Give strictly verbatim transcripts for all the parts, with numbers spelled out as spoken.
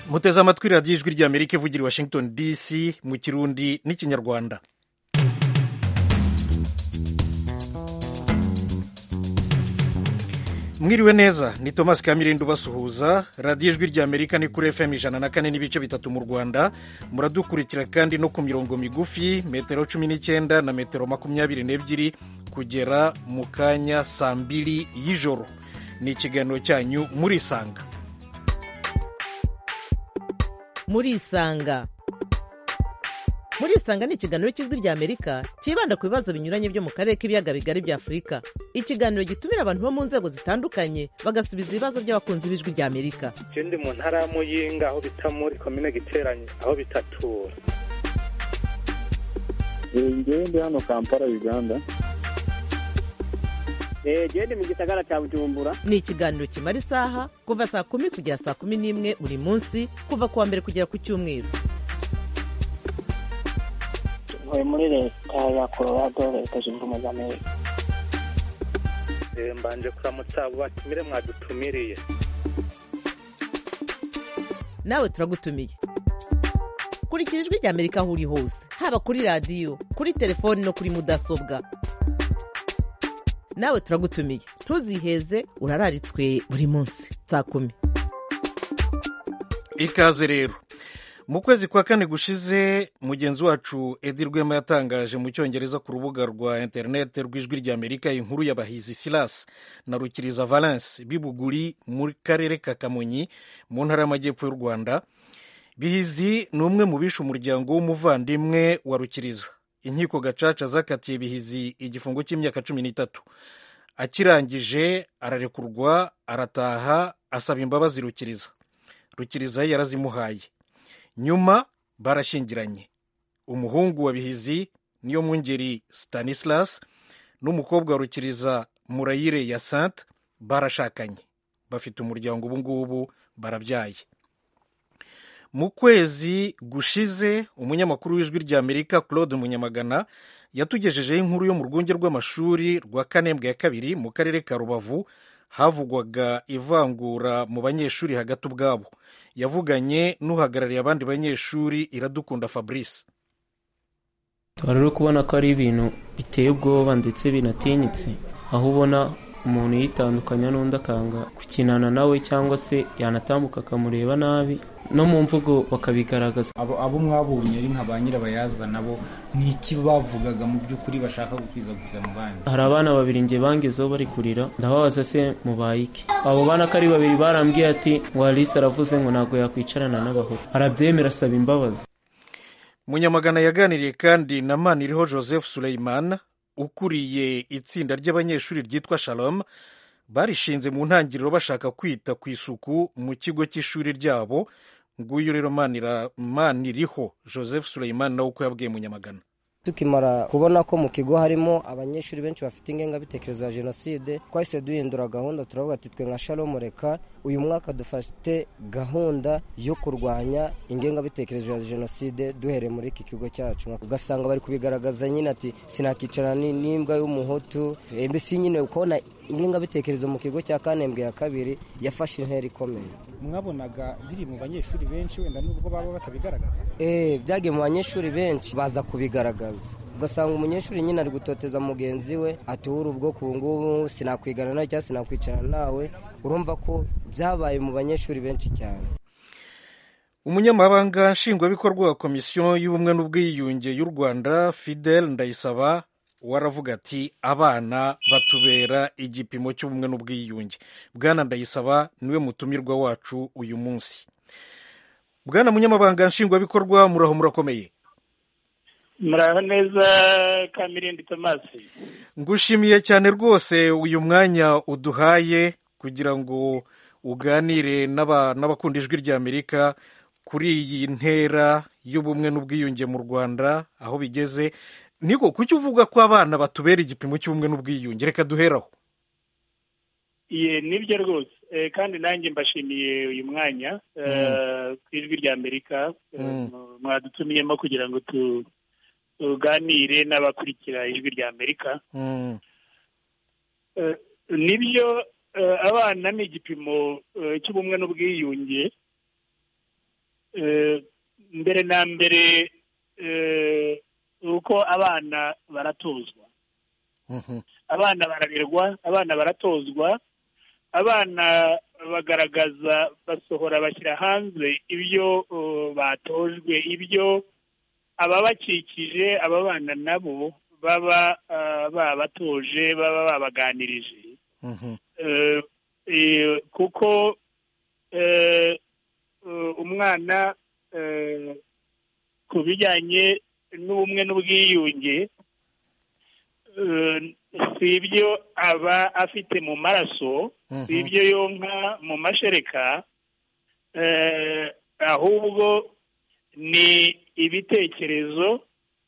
muteze amatwi radiyo ijwi ry'Amerika ivugira i Washington D C mu kirundi n'ikinyarwanda. Mwiriwe neza, ni Thomas Kamirindo basuhuza. Radiyo ijwi ry'Amerika ni kuri F M ijana na kane n'ibice bitatu mu Rwanda, muradukurikira kandi no ku mirongo migufi metero cumi n'icyenda na metero makumyabiri n'ebyiri kugera mu kanya saa mbiri y'ijoro. Ni ikiganiro cyanyu murisanga. Murisanga Murisanga ni ikiganiro cy'ijwi ry'Amerika kibanda ku bibazo binyuranye byo mu karere k'ibiyaga bigari bya Afurika. Ikiganiro gitumira abantu bo mu nzego zitandukanye bagasubiza ibibazo by'abakunzi b'ijwi ry'Amerika. Je ndi mu ntara ya Muyinga aho bita muri komine Giteranye aho bitatura. Ngewe ndi hano Kampala Uganda. Eh je ndi mu gisagara cya Bujumbura. Ni ikiganiro kimara isaha kuva saa kumi kugera saa kumi n'imwe buri munsi kuva kuwa mbere kugera ku cyumweru. Ntuye muri leta ya Colorado, leta zunze ubumwe za Amerika. Eh mbanje kuramutsa abo batumire mwadutumiriye. Nawe turagutumiye. Kurikira ijwi ry'Amerika aho uri hose, haba kuri radiyo, kuri telefoni no kuri mudasobwa. Nawe turagutumiye, ntuziheze, urararitswe buri munsi saa kumi. Ikaze rero. Mu kwezi kwa kane gushize mugenzi wacu Edi Rwema yatangaje mu Cyongereza ku rubuga rwa internet rw'ijwi ry'Amerika inkuru y'abahizi Silas na Rukiriza Valence bibuguri muri karere ka Kamonyi mu ntara y'Amajyepfo y'u Rwanda. Bihizi ni umwe mu bishe umuryango w'umuvandimwe wa Rukiriza. Inkiko gacaca zakatiye Bihizi igifungo cy'imyaka cumi n'itatu. Akirangije ararekurwa, arataha, asaba imbabazi Rukiriza. Rukiriza yarazimuhaye. Nyuma barashyingiranye. Umuhungu wa Bihizi niyo Mwungeri Stanislas n'umukobwa wa Rukiriza Murayire Yasante barashakanye. Bafite umuryango ubu ngubu, barabyaye. Mu kwezi gushize umunyamakuru w'ijwi ry'Amerika Claude Munyamagana yatugejejeho inkuru yo mu rwunge rw'amashuri rwa Kanembwe ya kabiri mu karere ka Rubavu havugwaga ivangura mu banyeshuri hagati ubwabo. Yavuganye n'uhagarariye abandi banyeshuri Iradukunda Fabrice. Twarero kubona ko ari ibintu biteye ubwoba ndetse binatinyitse, aho ubona umuntu yitandukanya n'undi akanga kukinana nawe cyangwa se yanatambuka akamureba nabi, no mu mvugo bakabigaragaza. Abo abo mwabonye ari nka ba nyirabayazana bo ni iki bavugaga mu by'ukuri bashaka gukwizaguza mu bandi? Hari abana babiri nge bangezeho bari kurira, ndababaza se mubaye iki? Abo bana ko ari babiri barambwiye ati ngo Alice aravuze ngo ntabwo yakwicarana n'abahoro, arabyemera asaba imbabazi. Munyamagana yaganiriye kandi na Maniriho Joseph Suleiman ukuriye itsinda ry'abanyeshuri ryitwa Shalom, barishinze mu ntangiriro bashaka kwita ku isuku mu kigo cy'ishuri ryabo. Nguyu rero Maniriho Joseph Suleiman nawe uko yabwiye Munyamagana. Tukimara kubona ko mu kigo harimo abanyeshuri benshi bafite ingengabitekerezo ya jenoside, twahise duhindura gahunda, turavuga ati twe nka Shalom reka uyu mwaka dufate gahunda yo kurwanya ingengabitekerezo ya jenoside duhereye muri iki kigo cyacu. Ugasanga bari kubigaragaza nyine ati sinakicarana n'imbwa y'umuhutu, mbese nyine ukabona ingengabitekerezo mu kigo cya Kanembwe ya kabiri yafashe intera ikomeye. Mwabonaga biri mu banyeshuri benshi wenda nubwo baba batabigaragaza? Eh byagiye mu banyeshuri benshi baza kubigaragaza. Ugasanga umunyeshuri nyine ari gutoteza mugenzi we ati uri ubwo ku ngubu sinakwigana nawe cyangwa sinakwicarana nawe. Urumva ko byabaye mu banyeshuri benshi cyane. Umunyamabanga nshingwabikorwa wa Komisiyo y'Ubumwe n'Ubwiyunge y'u Rwanda Fidel Ndayisaba waravuga ati abana batubera igipimo cy'ubumwe n'ubwiyunge. Bwana Ndayisaba niwe mutumirwa wacu uyu munsi. Bwana munyamabanga nshingwabikorwa, muraho murakomeye? Muraho neza Kamirindo Thomas. Ngushimiye cyane rwose uyu mwanya uduhaye kugira ngo uganire n'abakunda ijwi ry'Amerika kuri iyi ntera y'ubumwe n'ubwiyunge mu Rwanda aho bigeze. Niko kuki uvuga ko abana batubera igipimo cy'ubumwe n'ubwiyunge? Reka duheraho. Ye nibyo rwose, e, kandi nanjye mbashimiye uyu mwanya mm. ku ijwi ry'Amerika mm. mwadutumiyemo kugira ngo tuganire n'abakurikira ijwi ry'Amerika. mm. e, nibyo e, abana ni igipimo e, cy'ubumwe n'ubwiyunge mbere na mbere uko abana baratozwa, abana bararerwa, abana baratozwa, abana bagaragaza, basohora, bashyira hanze ibyo batojwe, ibyo ababakikije, aba bana nabo baba babatoje, baba babaganirije, kuko umwana ku bijyanye n'ubumwe n'ubwiyunge si ibyo aba afite mu maraso, si ibyo yonka mu mashereka, ahubwo ni ibitekerezo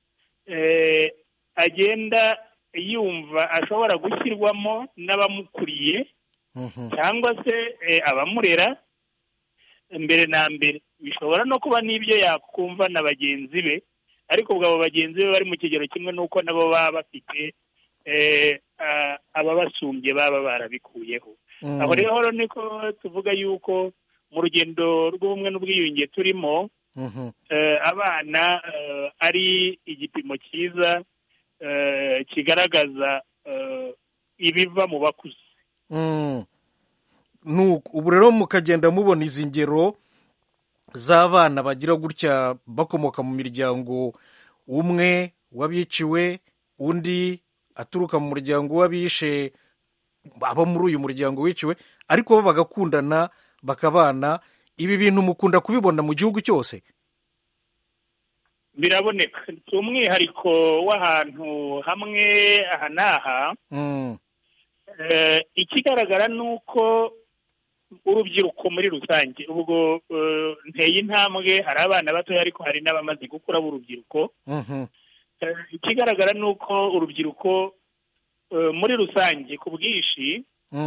agenda yumva ashobora gushyirwamo n'abamukuriye cyangwa se abamurera. Mbere na mbere bishobora no kuba n'ibyo yakumva na bagenzi be, ariko ubwo abo bagenzi be bari mu kigero kimwe n'uko nabo baba bafite ababasumbye baba barabikuyeho. Aho rero niko tuvuga yuko mu rugendo rw'ubumwe n'ubwiyunge turimo, abana ari igipimo cyiza kigaragaza ibiva mu bakuze. Ubu rero mukagenda mubona izi ngero z'abana bagira gutya bakomoka mu miryango, umwe w'abiciwe, undi aturuka mu muryango w'abishe abo muri uyu muryango wiciwe, ariko bo bagakundana bakabana. Ibi bintu mukunda kubibona mu gihugu cyose? Biraboneka, si umwihariko w'ahantu hamwe aha n'aha. Ikigaragara ni uko urubyiruko muri rusange, ubwo nteye intambwe, hari abana batoya ariko hari n'abamaze gukura b'urubyiruko. Ikigaragara ni uko urubyiruko muri rusange ku bwinshi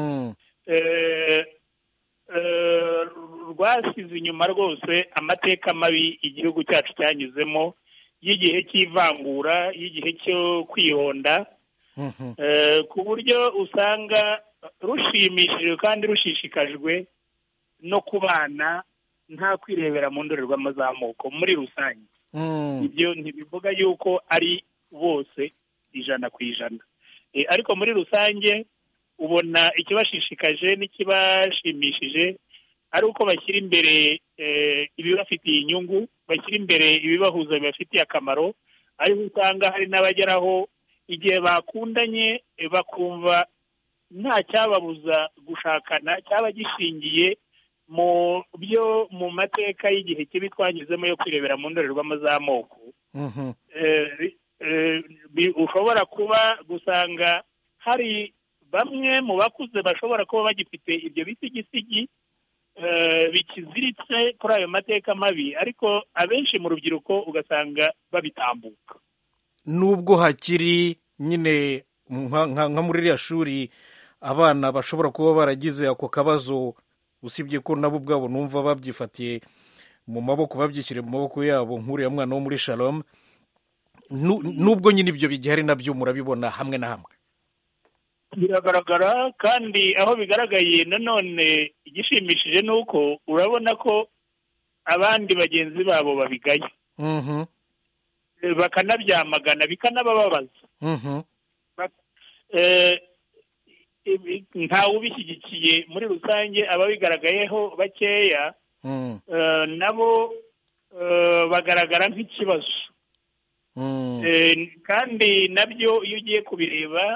rwasize inyuma rwose amateka mabi igihugu cyacu cyanyuzemo, y'igihe cy'ivangura, y'igihe cyo kwihonda, ku buryo usanga rushimishijwe kandi rushishikajwe no kubana nta kwirebera mu ndorerwamo z'amoko muri rusange. Ibyo ntibivuga yuko ari bose ijana ku ijana, ariko muri rusange ubona ikibashishikaje n'ikibashimishije ari uko bashyira imbere ibibafitiye inyungu, bashyira imbere ibibahuza bibafitiye akamaro. Ariko usanga hari n'abageraho igihe bakundanye bakumva nta cyababuza gushakana cyaba gishingiye mu byo mu mateka y'igihe kibi twanyuzemo yo kwirebera mu ndorerwamo z'amoko. Ushobora kuba gusanga hari bamwe mu bakuze bashobora kuba bagifite ibyo bisigisigi bikiziritse kuri ayo mateka mabi, ariko abenshi mu rubyiruko ugasanga babitambuka. Nubwo hakiri nyine nka muri iriya shuri abana bashobora kuba baragize ako kabazo, usibye ko nabo ubwabo numva babyifatiye mu maboko, babyishyiriye mu maboko yabo, nk'uriya mwana wo muri Shalom. Nubwo nyine ibyo bigihari nabyo murabibona hamwe na hamwe. Biragaragara, kandi aho bigaragaye nanone igishimishije ni uko urabona ko abandi bagenzi babo babigaye, bakanabyamagana, bikanabababaza. Ntawe ubishyigikiye muri rusange, ababigaragayeho bakeya nabo bagaragara nk'ikibazo. Kandi nabyo iyo ugiye kubireba,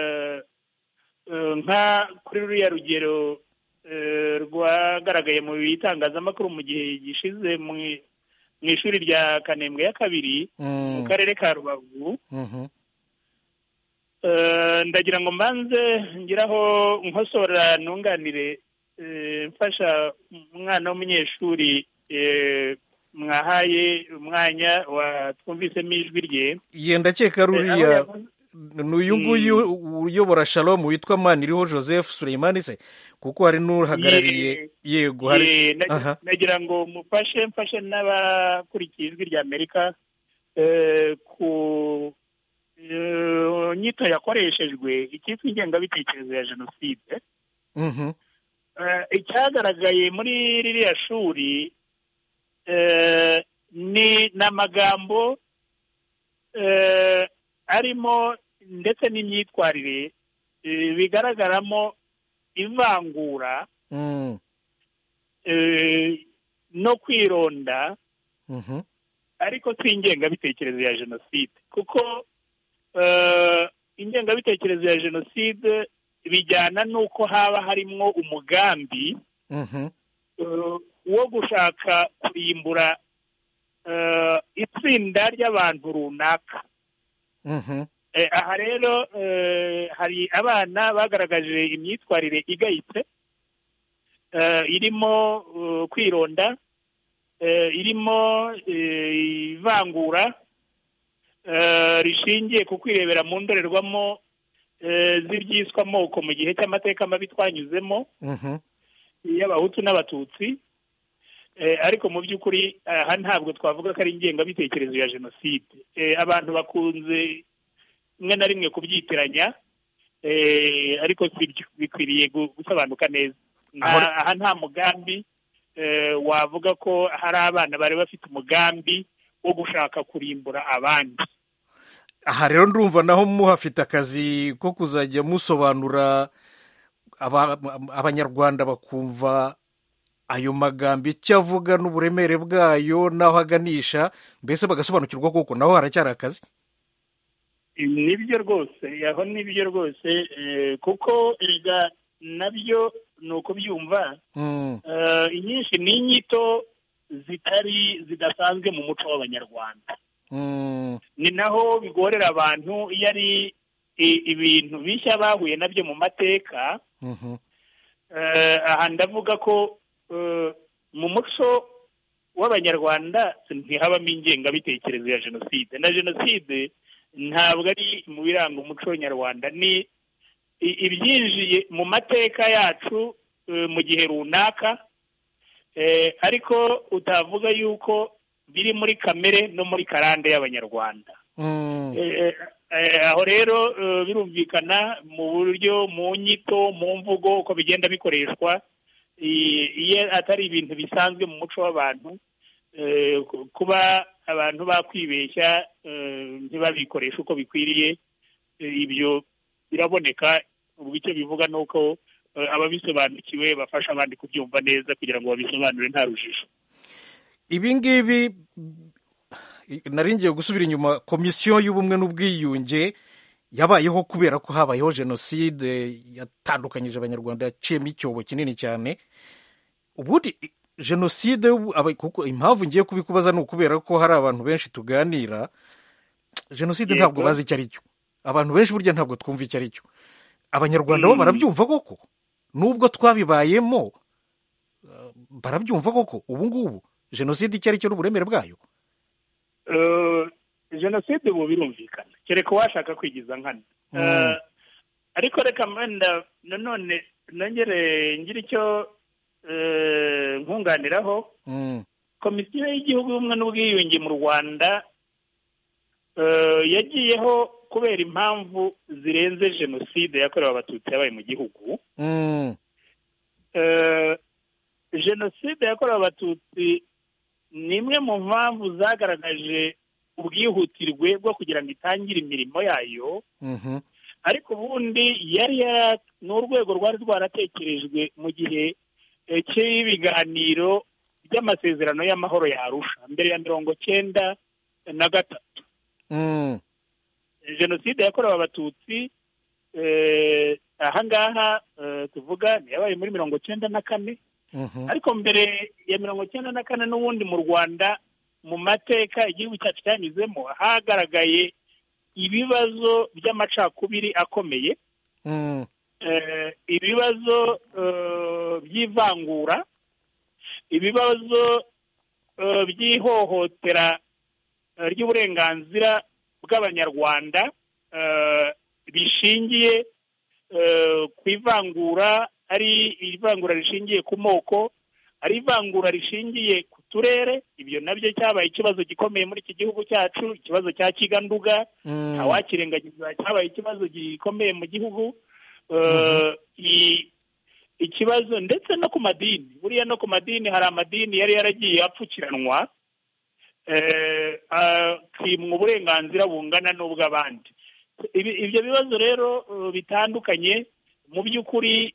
nka kuri ruriya rugero rwagaragaye mu bitangazamakuru mu gihe gishize mu ishuri rya Kanembwe ya kabiri mu karere ka Rubavu, ndagira ngo mbanze ngiraho nkosora nunganire, mfasha umwana w'umunyeshuri mwahaye umwanya twumvisemo ijwi rye. Yenda ndakeka ruriya n'uyu nguyu uyobora Shalom witwa Maniriho Joseph Suleimani se, kuko hari n'uhagarariye. Yego, hari. Nagira ngo mufashe mfashe n'abakurikiye ijwi rya Amerika ku nyito yakoreshejwe icyitwa ingengabitekerezo ya jenoside. Icyagaragaye muri ririya shuri ni n'amagambo arimo ndetse n'imyitwarire bigaragaramo ivangura no kwironda ariko si ingengabitekerezo ya jenoside, kuko ingengabitekerezo ya jenoside bijyana n'uko haba harimo umugambi wo gushaka kurimbura itsinda ry'abantu runaka. Aha rero hari abana bagaragaje imyitwarire igayitse irimo kwironda, irimo ivangura rishingiye ku kwirebera mu ndorerwamo z'ibyiswe amoko mu gihe cy'amateka mabi twanyuzemo y'abahutu n'abatutsi. Ariko mu by'ukuri aha ntabwo twavuga ko ari ingengabitekerezo ya jenoside. Abantu bakunze rimwe na rimwe kubyitiranya, ariko sibyo, bikwiriye gusobanuka neza. Aha nta mugambi wavuga ko hari abana bari bafite umugambi wo gushaka kurimbura abandi. Aha rero ndumva naho muhafite akazi ko kuzajya musobanura abanyarwanda bakumva ayo magambo icyo avuga n'uburemere bwayo n'aho aganisha, mbese bagasobanukirwa koko naho haracyari akazi. Nibyo rwose, aho nibyo rwose, kuko erega nabyo ni uko byumva. Inyinshi ni inyito zitari zidasanzwe mu muco w'abanyarwanda. Ni naho bigorera abantu iyo ari ibintu bishya bahuye nabyo mu mateka. Aha ndavuga ko mu muco w'abanyarwanda ntihabamo ingengabitekerezo ya jenoside, na jenoside ntabwo ari mu biranga umuco nyarwanda, ni ibyinjiye mu mateka yacu mu gihe runaka, ariko utavuga yuko biri muri kamere no muri karande y'abanyarwanda. Aho rero birumvikana mu buryo, mu nyito, mu mvugo uko bigenda bikoreshwa, iyo atari ibintu bisanzwe mu muco w'abantu, kuba abantu bakwibeshya ntibabikoresha uko bikwiriye, ibyo biraboneka. Ubwo icyo bivuga ni uko ababisobanukiwe bafasha abandi kubyumva neza kugira ngo babisobanure nta rujijo. Ibi ngibi nari ngiye gusubira inyuma. Komisiyo y'ubumwe n'ubwiyunge yabayeho kubera ko habayeho jenoside yatandukanyije abanyarwanda, yaciyemo icyobo kinini cyane. Ubundi jenoside, kuko impamvu ngiye kubikubaza ni ukubera ko hari abantu benshi tuganira, jenoside ntabwo bazi icyo ari cyo. Abantu benshi burya ntabwo twumva icyo ari cyo. Abanyarwanda bo barabyumva koko, nubwo twabibayemo barabyumva koko ubu ngubu jenoside icyo ari cyo n'uburemere bwayo. Jenoside ubu birumvikana, kereka uwashaka kwigiza nkana. Ariko reka mwenda nanone nongere ngira icyo nkunganiraho. Komisiyo y'igihugu y'ubumwe n'ubwiyunge mu Rwanda yagiyeho kubera impamvu zirenze jenoside yakorewe abatutsi yabaye mu gihugu. Jenoside yakorewe abatutsi ni imwe mu mpamvu zagaragaje ubwihutirwe bwo kugira ngo itangire imirimo yayo, ariko ubundi yari ni urwego rwari rwaratekerejwe mu gihe cy'ibiganiro by'amasezerano y'amahoro ya Arusha mbere ya mirongo cyenda na gatatu. Jenoside yakorewe abatutsi ahangaha tuvuga yabaye muri mirongo cyenda na kane, ariko mbere ya mirongo cyenda na kane n'ubundi mu Rwanda mu mateka igihugu cyacu cyanyuzemo hagaragaye ibibazo by'amacakubiri akomeye, ibibazo by'ivangura, ibibazo by'ihohotera ry'uburenganzira bw'abanyarwanda bishingiye ku ivangura, ari ivangura rishingiye ku moko, ari ivangura rishingiye ku turere. Ibyo nabyo cyabaye ikibazo gikomeye muri iki gihugu cyacu, ikibazo cya Kiganduga ntawakirengagiza, cyabaye ikibazo gikomeye mu gihugu. ikibazo ndetse no ku madini, buriya no ku madini hari amadini yari yaragiye apfukiranwa akimwa uburenganzira bungana n'ubw'abandi. Ibyo bibazo rero bitandukanye mu by'ukuri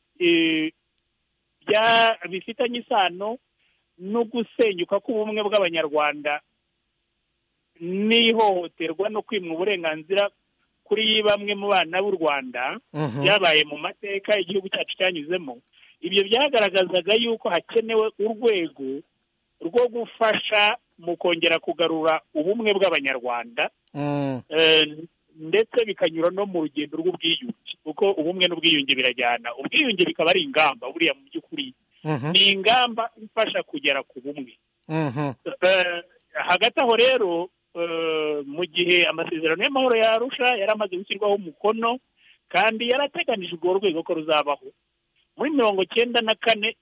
bifitanye isano no gusenyuka k'ubumwe bw'abanyarwanda n'ihohoterwa no kwimwa uburenganzira kuri bamwe mu bana b'u Rwanda byabaye mu mateka igihugu cyacu cyanyuzemo. Ibyo byagaragazaga yuko hakenewe urwego rwo gufasha mu kongera kugarura ubumwe bw'abanyarwanda ndetse bikanyura no mu rugendo rw'ubwiyunge, kuko ubumwe n'ubwiyunge birajyana. Ubwiyunge bikaba ari ingamba, buriya mu by'ukuri ni ingamba ifasha kugera ku bumwe. Hagati aho rero mu gihe amasezerano y'amahoro ya Arusha yari amaze gushyirwaho umukono kandi yarateganije urwo rwego ko ruzabaho, muri mirongo cyenda na kane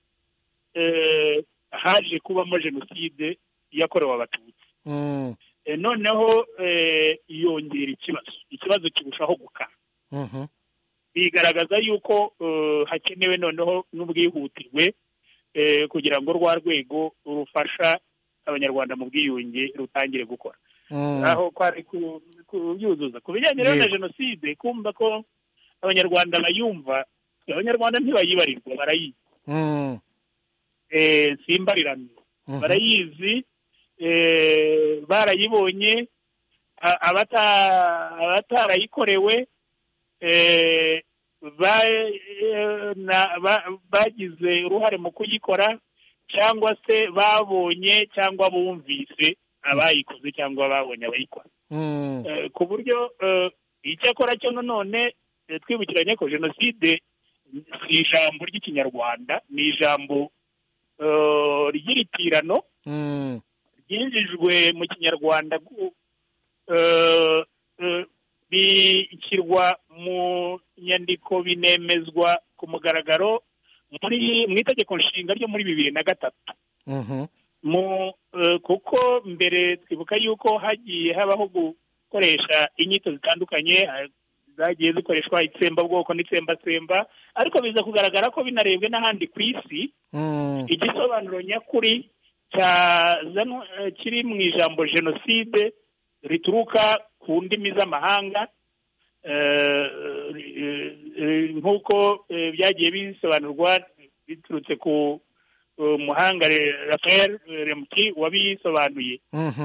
haje kubamo jenoside yakorewe abatutsi. Noneho yongera ikibazo ikibazo kirushaho gukara. Bigaragaza yuko hakenewe noneho n'ubwihutirwe kugira ngo rwa rwego rufasha abanyarwanda mu bwiyunge rutangire gukora. Aho kwari kubyuzuza ku bijyanye rero na jenoside, kumva ko abanyarwanda bayumva, abanyarwanda ntibayibarirwa, barayizi. Simbarirano barayizi, barayibonye. Abatarayikorewe bagize uruhare mu kuyikora, cyangwa se babonye cyangwa bumvise abayikoze cyangwa babonye abayikora. Ku buryo icyakora cyo none twibukiranye ko jenoside si ijambo ry'ikinyarwanda, ni ijambo ry'iritirano ryinjijwe mu kinyarwanda, bishyirwa mu nyandiko, binemezwa ku mugaragaro muri mu itegeko nshinga ryo muri bibiri na gatatu. Kuko mbere twibuka yuko hagiye habaho gukoresha inyito zitandukanye, zagiye zikoreshwa itsembabwoko n'itsembatsemba, ariko biza kugaragara ko binarebwe n'ahandi ku isi. Igisobanuro nyakuri kiri mu ijambo jenoside rituruka ku ndimi z'amahanga, nk'uko byagiye bisobanurwa biturutse ku muhanga Raphael Lemki wabisobanuye.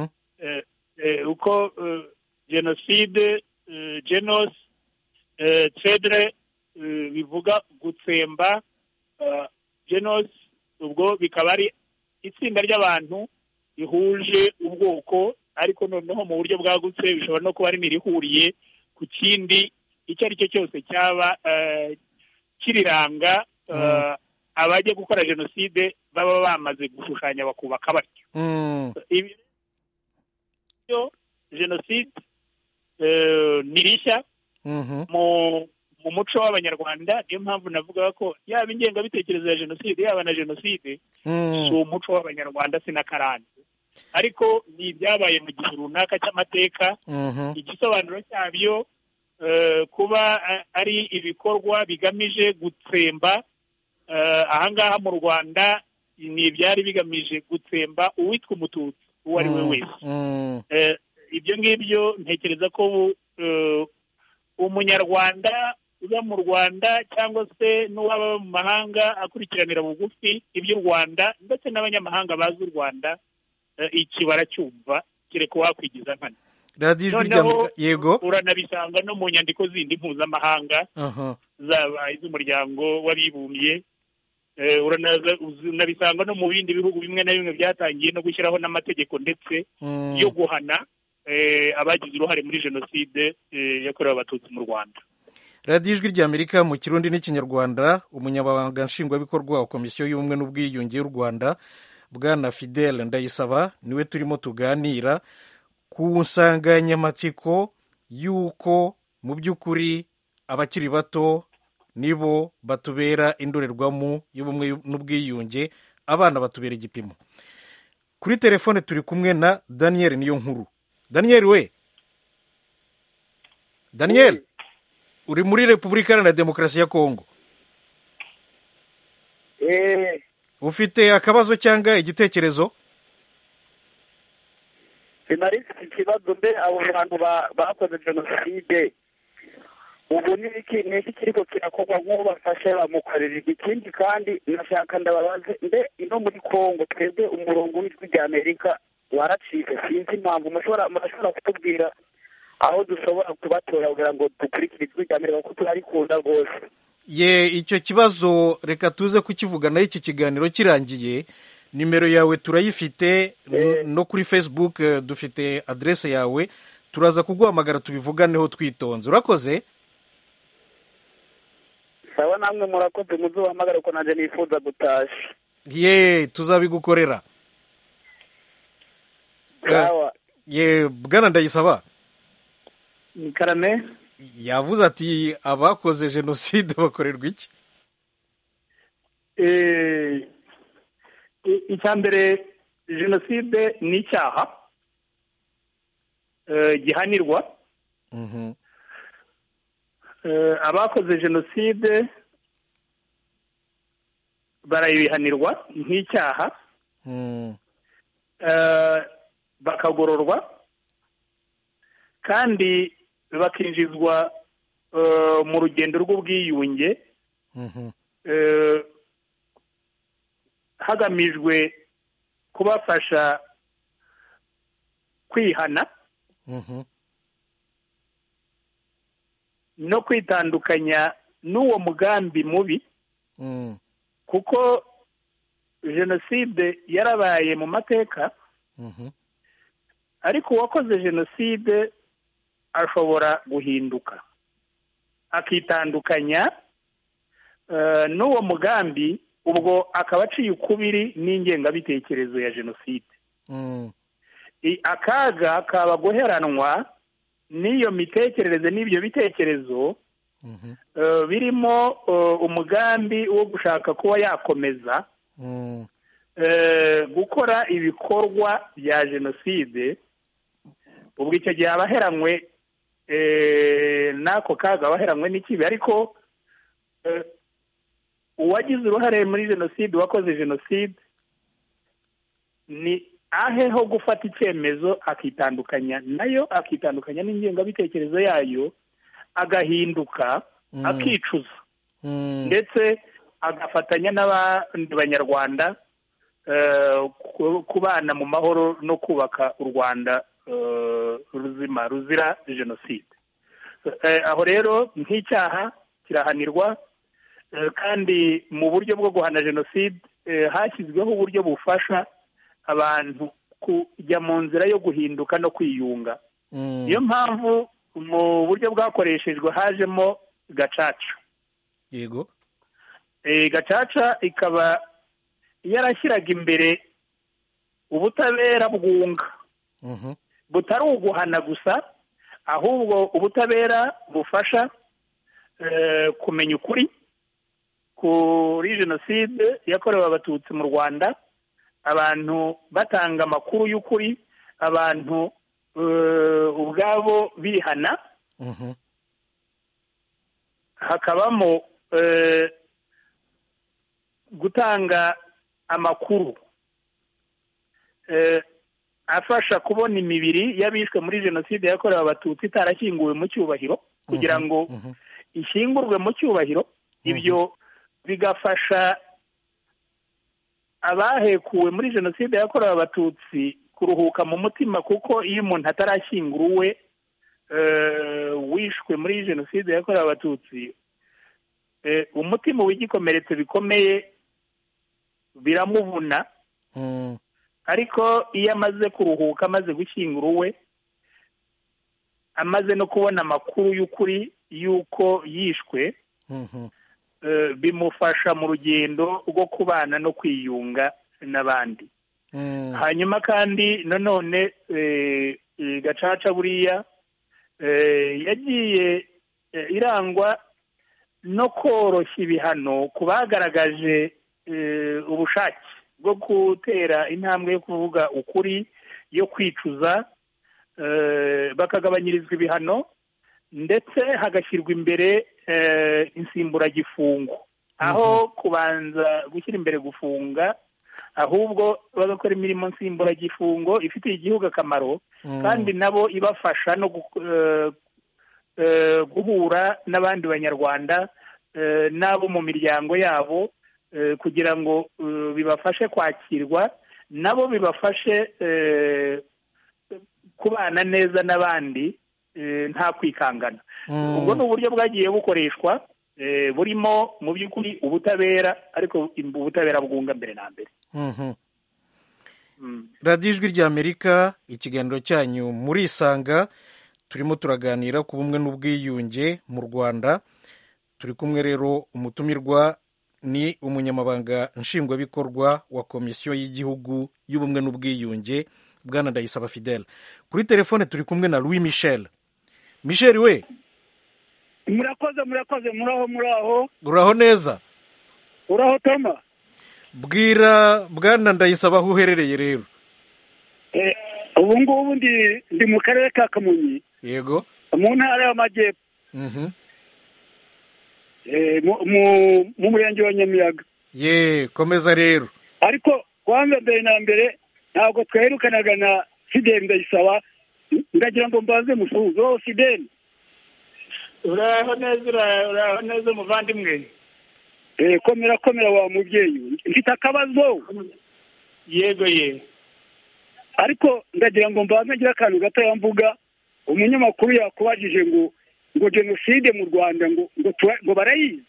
Uko jenoside, genos, cedre bivuga gutsemba, genos ubwo bikaba ari itsinda ry'abantu rihuje ubwoko, ariko noneho mu buryo bwagutse bishobora no kuba ari n'irihuriye ku kindi icyo ari cyo cyose cyaba kiriranga abajya gukora jenoside baba bamaze gushushanya bakubaka batyo. Jenoside ni rishya mu muco w'abanyarwanda, niyo mpamvu navuga ko yaba ingengabitekerezo ya jenoside yaba na jenoside si umuco w'abanyarwanda, sinakarande, ariko ni ibyabaye mu gihe runaka cy'amateka. Igisobanuro cyabyo kuba ari ibikorwa bigamije gutsemba, ahangaha mu Rwanda ni ibyari bigamije gutsemba uwitwa umututsi uwo ari we wese. Ibyo ngibyo ntekereza ko umunyarwanda uba mu Rwanda cyangwa se n'uwaba mu mahanga akurikiranira bugufi iby'u Rwanda ndetse n'abanyamahanga bazi u Rwanda, iki baracyumva, kereka wakwigiza nkana. Yego, uranabisanga no mu nyandiko zindi mpuzamahanga, zaba iz'umuryango w'abibumbye, uranabisanga no mu bindi bihugu bimwe na bimwe byatangiye no gushyiraho n'amategeko ndetse yo guhana abagize uruhare muri jenoside yakorewe abatutsi mu Rwanda. radiyo ijwi ry'Amerika mu Kirundi n'Ikinyarwanda, umunyamabanga nshingwabikorwa wa komisiyo y'ubumwe n'ubwiyunge y'u Rwanda Bwana Fidele Ndayisaba niwe turimo tuganira ku nsanganyamatsiko y'uko mu by'ukuri abakiri bato nibo batubera indorerwamo y'ubumwe n'ubwiyunge, abana batubera igipimo. Kuri telefone turi kumwe na Daniel Niyonkuru. Daniel we Daniel, uri muri Repubulika Iharanira Demokarasi ya Kongo? eh ufite akabazo cyangwa igitekerezo? sinari ikibazo mbe abo bantu bakoze jenoside ubu ni iki ni iki kiriko kirakorwa nk'ubu bafashe bamukorera ikindi kandi nashaka ndababaze mbe ino muri Kongo twebwe umurongo w'ijwi rya Amerika waracitse sinzi impamvu mushobora murashobora kutubwira aho dushobora kubatora kugira ngo dukurikire ijwi rya Amerika kuko turarikunda rwose. Ye icyo kibazo reka tuze kukivugana iki kiganiro kirangiye. Nimero yawe turayifite Eh. no kuri Facebook eh, dufite adresse yawe, turaza kuguhamagara tubivuganeho twitonze. Urakoze? Sawa namwe murakoze muzohamagara ko nanje nifuza gutasha. Ye tuzabigukorera. Sawa. Ye bwana Ndayisaba ni karame yavuze ati abakoze jenoside bakorerwa iki? eh i- icya mbere jenoside ni icyaha eh, gihanirwa. Mhm. Eh, abakoze jenoside barayihanirwa nk'icyaha Mm. eh, bakagororwa kandi bakinjizwa eh, mu rugendo rw'ubwiyunge Mhm. eh, hagamijwe kubafasha kwihana Mhm. no kwitandukanya n'uwo mugambi mubi, Mm. kuko jenoside yarabaye mu mateka, Mhm. ariko uwakoze jenoside ashobora guhinduka akitandukanya eh, n'uwo mugambi, ubwo akaba aciye ukubiri n'ingengabitekerezo ya jenoside. Mm. I- akaga kaba guheranwa n'iyo mitekerereze n'ibyo bitekerezo Mhm. eh, birimo eh, umugambi wo gushaka kuba yakomeza Mm. eh, gukora ibikorwa bya jenoside. Ubwo icyo gihe aba aheranywe eh, n'ako kaga, aba aheranywe n'ikibi, ariko eh, uwagize uruhare muri jenoside, uwakoze jenoside, ni aheho gufata icyemezo akitandukanya nayo, akitandukanya n'ingengabitekerezo yayo, agahinduka, Mm. akicuza, Mm. ndetse agafatanya n'abandi banyarwanda eh, ku- kubana mu mahoro no kubaka u Rwanda eh, ruzima ruzira jenoside. Eh, aho rero nk'icyaha kirahanirwa, eh, kandi mu buryo bwo guhana jenoside eh, hashyizweho uburyo bufasha abantu kujya mu nzira yo guhinduka no kwiyunga. Mm. Niyo mpamvu mu buryo bwakoreshejwe hajemo gacaca. Yego. Eh, gacaca ikaba yarashyiraga imbere ubutabera bwunga, Mhm. butari uguhana gusa, ahubwo ubutabera bufasha eh, kumenya ukuri kuri jenoside yakorewe abatutsi mu Rwanda, abantu batanga amakuru y'ukuri, abantu eh, ubwabo bihana. Mhm. Hakabamo eh, gutanga amakuru eh, afasha kubona imibiri y'abishwe muri jenoside yakorewe abatutsi itarashyinguwe mu cyubahiro, kugira ngo Mhm. ishyingurwe mu cyubahiro. Ibyo bigafasha abahekuwe muri jenoside yakorewe abatutsi kuruhuka mu mutima, kuko iyo umuntu atarashyingura uwe eh, wishwe muri jenoside yakorewe abatutsi, eh, umutima w'igikomeretse bikomeye biramubuna. Mm. Ariko iyo amaze kuruhuka, amaze gushyingura uwe, amaze no kubona amakuru y'ukuri y'uko yishwe, Mhm. eh, bimufasha mu rugendo rwo kubana no kwiyunga n'abandi. Mm. Hanyuma kandi nanone eh, eh, gacaca buriya eh, yagiye eh, irangwa no koroshya ibihano ku bagaragaje eh, ubushake bwo gutera intambwe yo kuvuga ukuri, yo kwicuza, eh, bakagabanyirizwa ibihano, ndetse hagashyirwa imbere eh, insimburagifungo. aho kubanza gushyira imbere gufunga, ahubwo bagakora imirimo nsimburagifungo ifitiye igihugu akamaro kandi nabo ibafasha no guhura n'abandi banyarwanda n'abo mu miryango yabo kugira ngo bibafashe kwakirwa, nabo bibafashe kubana neza n'abandi nta kwikangana. ubwo ni uburyo bwagiye bukoreshwa burimo mu by'ukuri ubutabera, ariko ubutabera bwunga mbere na mbere. radiyo ijwi ry'Amerika, ikiganiro cyanyu murisanga, turimo turaganira ku bumwe n'ubwiyunge mu Rwanda. turi kumwe rero, umutumirwa ni umunyamabanga nshingwabikorwa wa komisiyo y'igihugu y'ubumwe n'ubwiyunge, bwana Ndayisaba Fidele. Kuri telefone turi kumwe na Louis Michel. Michel we, murakoze murakoze muraho muraho uraho neza? uraho Toma. Bwira bwana Ndayisaba aho uherereye rero. eh ubu ngubu ndi ndi mu karere ka Kamonyi. Yego. mu ntara y'Amajyepfo. Mhm. eh mu mu murenge wa Nyamiyaga. Ye, komeza rero. Ariko kwanza mbere na mbere ntabwo twerukanaga na Fidele Ndayisaba, ndagira ngo mbaze musuhuze. Oh Fidele, uraho neza uraho neza muvandimwe. eh komera komera wa mubyeyi, mfite akabazo. Yego ye. Ariko ndagira ngo mbanze ngira akantu gato yamvuga. Umunyamakuru yakubajije ngo ngo jenoside mu Rwanda ngo ngo, ngo barayizi.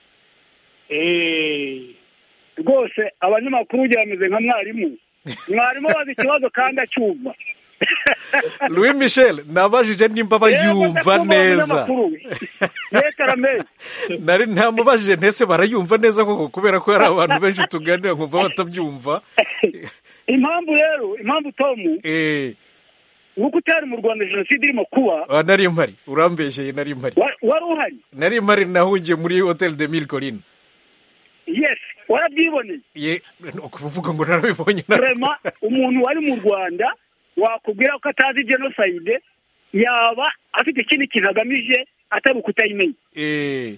Eh rwose abanyamakuru byameze nka mwarimu mwarimu bazi ikibazo kandi acyumva. Louis Michel, nabajije nimba bayumva neza. Nari ntamubajije ntese barayumva neza koko, kubera ko hari abantu benshi tuganira nkumva batabyumva. Impamvu rero, impamvu Tomu, eh nuko utari mu Rwanda jenoside irimo kuba. Ah, nari mpari, urambeshye, nari mpari. Wari uhari? Nari mpari, nahungiye muri Hotel de Mille Collines. Yes, warabyiboneye. Ye, ukuvuga ngo narabibonye. Rema, umuntu wari mu Rwanda wakubwira ko atazi genocide yaba afite ikindi kintu agamije atari ukutayimenya. Eh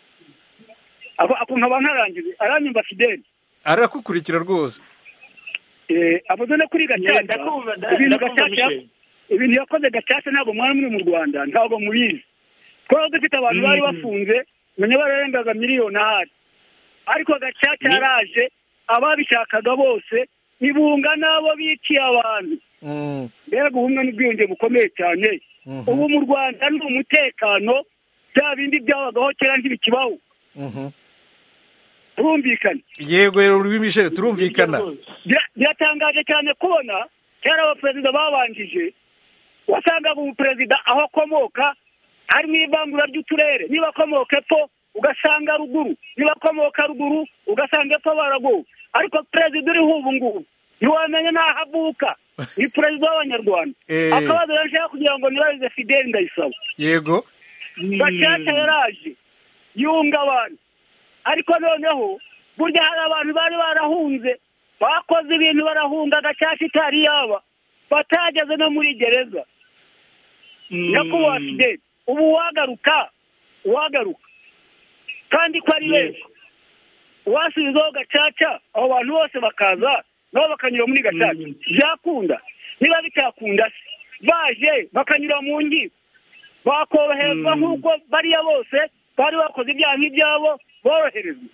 abo akuntu abankarangize aranyumva Fidele. Arakukurikira rwose. Eh abozone kuri Gacaca, ibintu Gacaca ibintu yakoze Gacaca ntabwo mwari muri mu Rwanda, ntabwo mubizi. Twari dufite abantu bari bafunze, menye bararengaga miliyoni ahari. Ariko Gacaca yaraje, ababishakaga bose ibunga nabo biciye abantu. Mm. Mbega ubumwe n'ubwiyunge bukomeye cyane. Mm-hmm. Ubu mu Rwanda ni umutekano, bya bindi byabagaho kera ntibikibaho. Mhm. Turumvikana. Yego rero Louis Michel, turumvikana. Byatangaje cyane kubona kera abaperezida babanjije wasangaga umuperezida aho akomoka harimo ivangura ry'uturere. Niba akomoka epfo ugasanga ruguru, niba akomoka ruguru ugasanga epfo barago. Ariko perezida uriho ubu ngubu ntiwamenya n'aho avuka, ni perezida w'Abanyarwanda. Eh. Akabazo rero kugira ngo nibaze Fidele Ndayisaba. Yego. Gacaca yaraje yunga abantu, ariko noneho burya hari abantu bari barahunze bakoze ibintu barahunga Gacaca itari yaba batageze no muri gereza. Nyakubahwa Fidele, ubu wagaruka wagaruka kandi ko ari benshi wasubizaho Gacaca, abo bantu bose bakaza nabo bakanyura muri Gacaca. Byakunda? Niba bitakunda baje bakanyura mu nkiko bakoroherezwa nk'uko bariya bose bari bakoze ibyaha nk'ibyabo boroherezwa.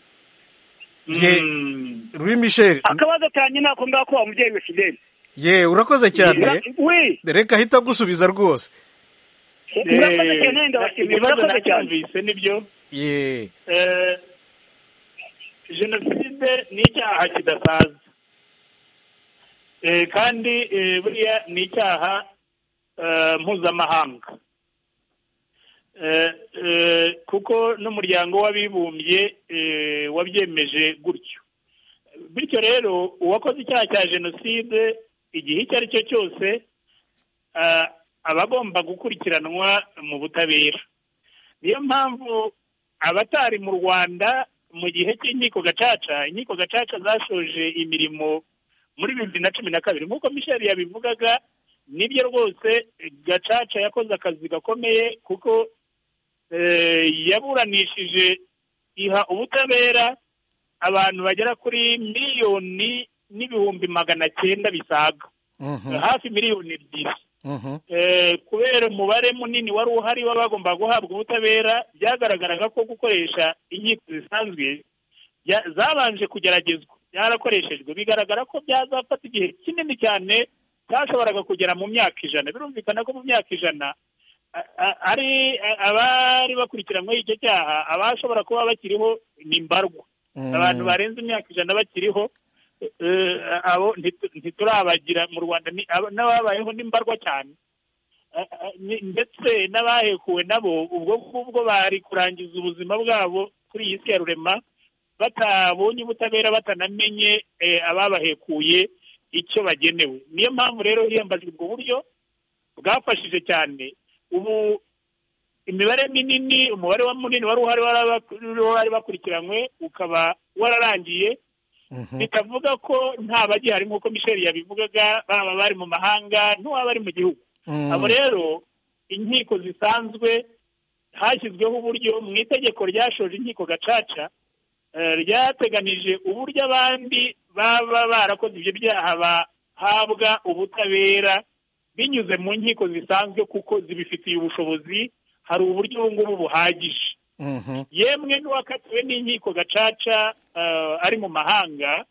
Ye, Louis Michel. Akabazo cyane nako ngako wa mubyeyi we Fidele. Ye, urakoze cyane. We, reka hita gusubiza rwose. urakoze cyane ndabashimiye. Urakoze cyane. Nibyo. Ye. Eh jenoside ni icyaha kidasaza. Eh kandi buriya ni icyaha mpuzamahanga. Eh kuko n'umuryango w'abibumbye wabyemeje gutyo. Bityo rero uwakoze icyaha cya jenoside igihe icyo ari cyo cyose abagomba gukurikiranwa mu butabera. Niyo mpamvu abatari mu Rwanda mu gihe cy'inkiko Gacaca, inkiko Gacaca zashoje imirimo muri bibiri na cumi na kabiri nk'uko Michel yabivugaga. Nibyo rwose Gacaca yakoze akazi gakomeye kuko yaburanishije iha ubutabera abantu bagera kuri miliyoni n'ibihumbi magana cyenda bisaga hafi miliyoni ebyiri kubera umubare munini wari uhari w'abagomba guhabwa ubutabera byagaragaraga ko gukoresha inkiko zisanzwe zabanje kugeragezwa byarakoreshejwe bigaragara ko byazafata igihe kinini cyane cyashoboraga kugera mu myaka ijana. Birumvikana ko mu myaka ijana ari abari bakurikiranyweho icyo cyaha abashobora kuba bakiriho ni mbarwa. Abantu barenze imyaka ijana bakiriho abo ntiturabagira mu Rwanda n'ababayeho n'imbarwa cyane, ndetse n'abahekuwe nabo ubwo ngubwo bari kurangiza ubuzima bwabo kuri iyi si ya rurema batabonye ubutabera, batanamenye ababahekuye icyo bagenewe. Niyo mpamvu rero hiyambajwe ubwo buryo bwafashije cyane. Ubu imibare minini, umubare wa munini wari uhari wari bakurikiranywe ukaba wararangiye, bitavuga ko nta bagihari nk'uko Michel yabivugaga, baba bari mu mahanga n'uwaba ari mu gihugu. Abo rero inkiko zisanzwe hashyizweho uburyo mu itegeko ryashoje inkiko gacaca ryateganije uburyo abandi baba barakoze ibyo byaha bahabwa ubutabera binyuze mu nkiko zisanzwe kuko zibifitiye ubushobozi. Hari uburyo ubu ngubu buhagije. Yemwe n'uwakatiwe n'inkiko gacaca ari mu mahanga,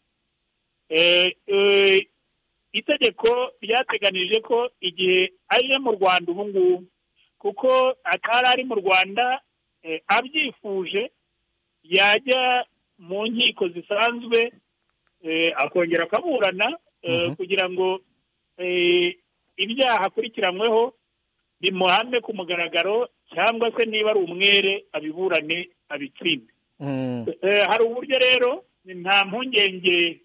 itegeko ryateganije ko igihe aje mu Rwanda ubu ngubu, kuko atari ari mu Rwanda abyifuje, yajya mu nkiko zisanzwe akongera akaburana kugira ngo ibyaha akurikiranyweho bimuhame ku mugaragaro, cyangwa se niba ari umwere abiburane abitsinde. Hari uburyo rero, nta mpungenge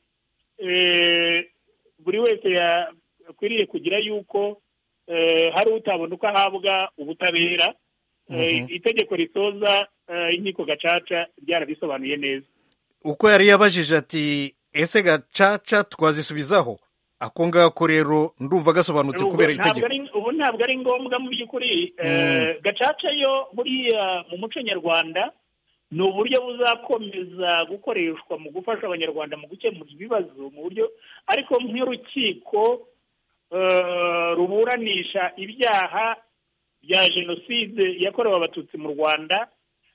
buri wese akwiriye kugira yuko hari utabona uko ahabwa ubutabera. Itegeko risoza inkiko gacaca ryarabisobanuye neza. Uko yari yabajije ati ese gacaca twazisubizaho, ako ngako rero ndumva gasobanutse kubera itegeko. Ubu ntabwo ari ngombwa mu by'ukuri. Gacaca yo buriya mu muco nyarwanda ni uburyo buzakomeza gukoreshwa mu gufasha abanyarwanda mu gukemura ibibazo mu buryo, ariko nk'urukiko ruburanisha ibyaha bya jenoside yakorewe abatutsi mu Rwanda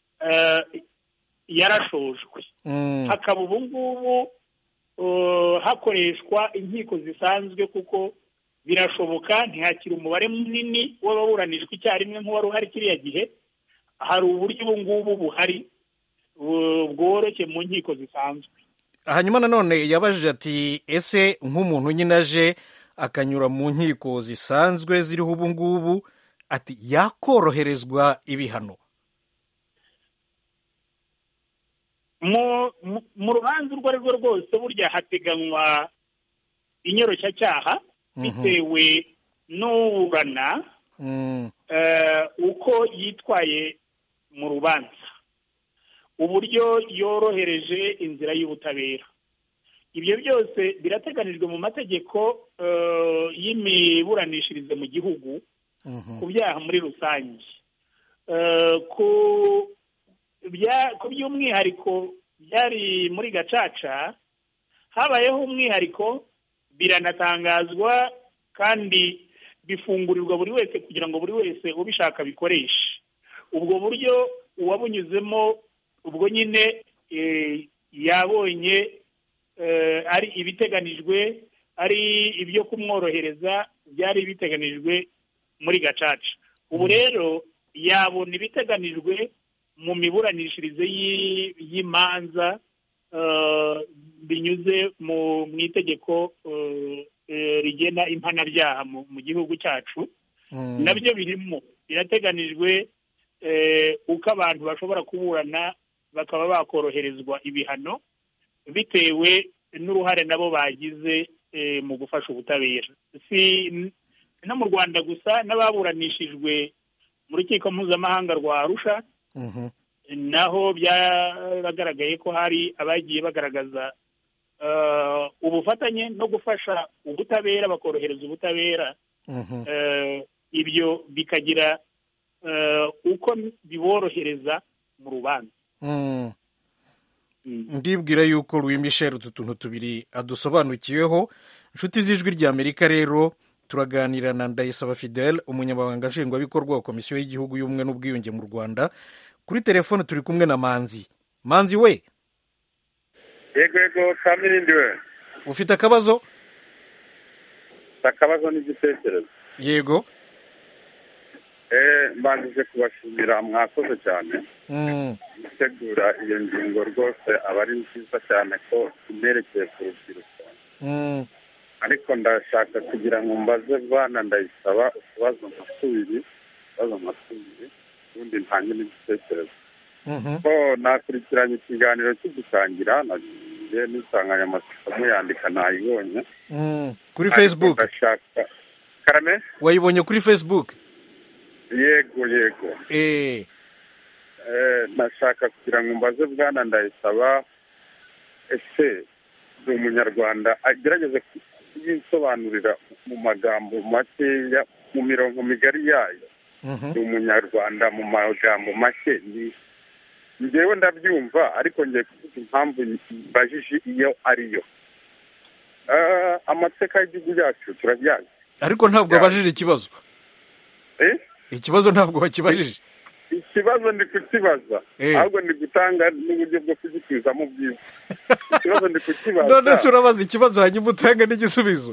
yarashojwe. Hakaba ubu ngubu hakoreshwa inkiko zisanzwe kuko birashoboka ntihakiri umubare munini w'ababuranishwa icyarimwe nk'uwari uhari kiriya gihe. Hari uburyo ubu ngubu buhari bworoshye mu nkiko zisanzwe. Hanyuma nanone yabajije ati ese nk'umuntu nyine aje akanyura mu nkiko zisanzwe ziriho ubu ngubu, ati yakoroherezwa ibihano? Mu rubanza urwo ari rwo rwose burya hateganywa inyoroshyacyaha bitewe n'uburana uko yitwaye mu rubanza, uburyo yorohereje inzira y'ubutabera. Ibyo byose birateganijwe mu mategeko y'imiburanishirize mu gihugu ku byaha muri rusange. Ku by'umwihariko byari muri gacaca habayeho umwihariko, biranatangazwa kandi bifungurirwa buri wese kugira ngo buri wese ubishaka bikoreshe. Ubwo buryo uwabunyuzemo ubwo nyine yabonye ari ibiteganijwe, ari ibyo kumworohereza byari biteganijwe muri gacaca. Ubu rero yabona ibiteganijwe mu miburanishirize y'imanza binyuze mu itegeko rigena impanabyaha mu gihugu cyacu. Nabyo birimo birateganijwe uko abantu bashobora kuburana bakaba bakoroherezwa ibihano bitewe n'uruhare nabo bagize mu gufasha ubutabera. Si no mu Rwanda gusa, n'ababuranishijwe mu rukiko mpuzamahanga rwa Arusha naho byaragaragaye ko hari abagiye bagaragaza ubufatanye no gufasha ubutabera, bakorohereza ubutabera. Ibyo bikagira uko biborohereza mu rubanza. ndibwira yuko Louis Michel utu tuntu tubiri adusobanukiweho. Inshuti z'ijwi ry'Amerika rero turaganira na Ndayisaba Fidèle, umunyamabanga nshingwabikorwa wa komisiyo y'igihugu y'ubumwe n'ubwiyunge mu Rwanda. Kuri telefone turi kumwe na Manzi. Manzi we, yego yego Kamirindi we, ufite akabazo? akabazo n'igitekerezo. Yego. eh mbanje kubashimira, mwakoze cyane mm gutegura iyo ngingo rwose aba ari nziza cyane ko imerekeye ku rubyiruko. mm ariko ndashaka kugira ngo mbaze bana Ndayisaba utubazo nk'atubiri utubazo nk'atubiri ubundi ntange n'igitekerezo. ko nakurikiranye ikiganiro cy'ugutangira nagiye n'insanganyamatsiko muyandika nayibonye kuri Facebook. ndashaka Karame, wayibonye kuri Facebook? yego yego. eh eh nashaka kugira ngo mbaze bwana Ndayisaba, ese ndi umunyarwanda agerageze kuyisobanurira mu magambo makeya mu mirongo migari yayo. ndi umunyarwanda mu magambo make, ni njyewe ndabyumva ariko ngiye kuvuga impamvu mbajije iyo ariyo. amateka y'igihugu yacu turabyazi, ariko ntabwo abajije ikibazo. eh ikibazo ntabwo bakibajije. ikibazo ndi kukibaza, ahubwo ndi gutanga n'uburyo bwo kugikizamo bwiza. ikibazo ndi kukibaza. none se urabaza ikibazo hanyuma utanga n'igisubizo?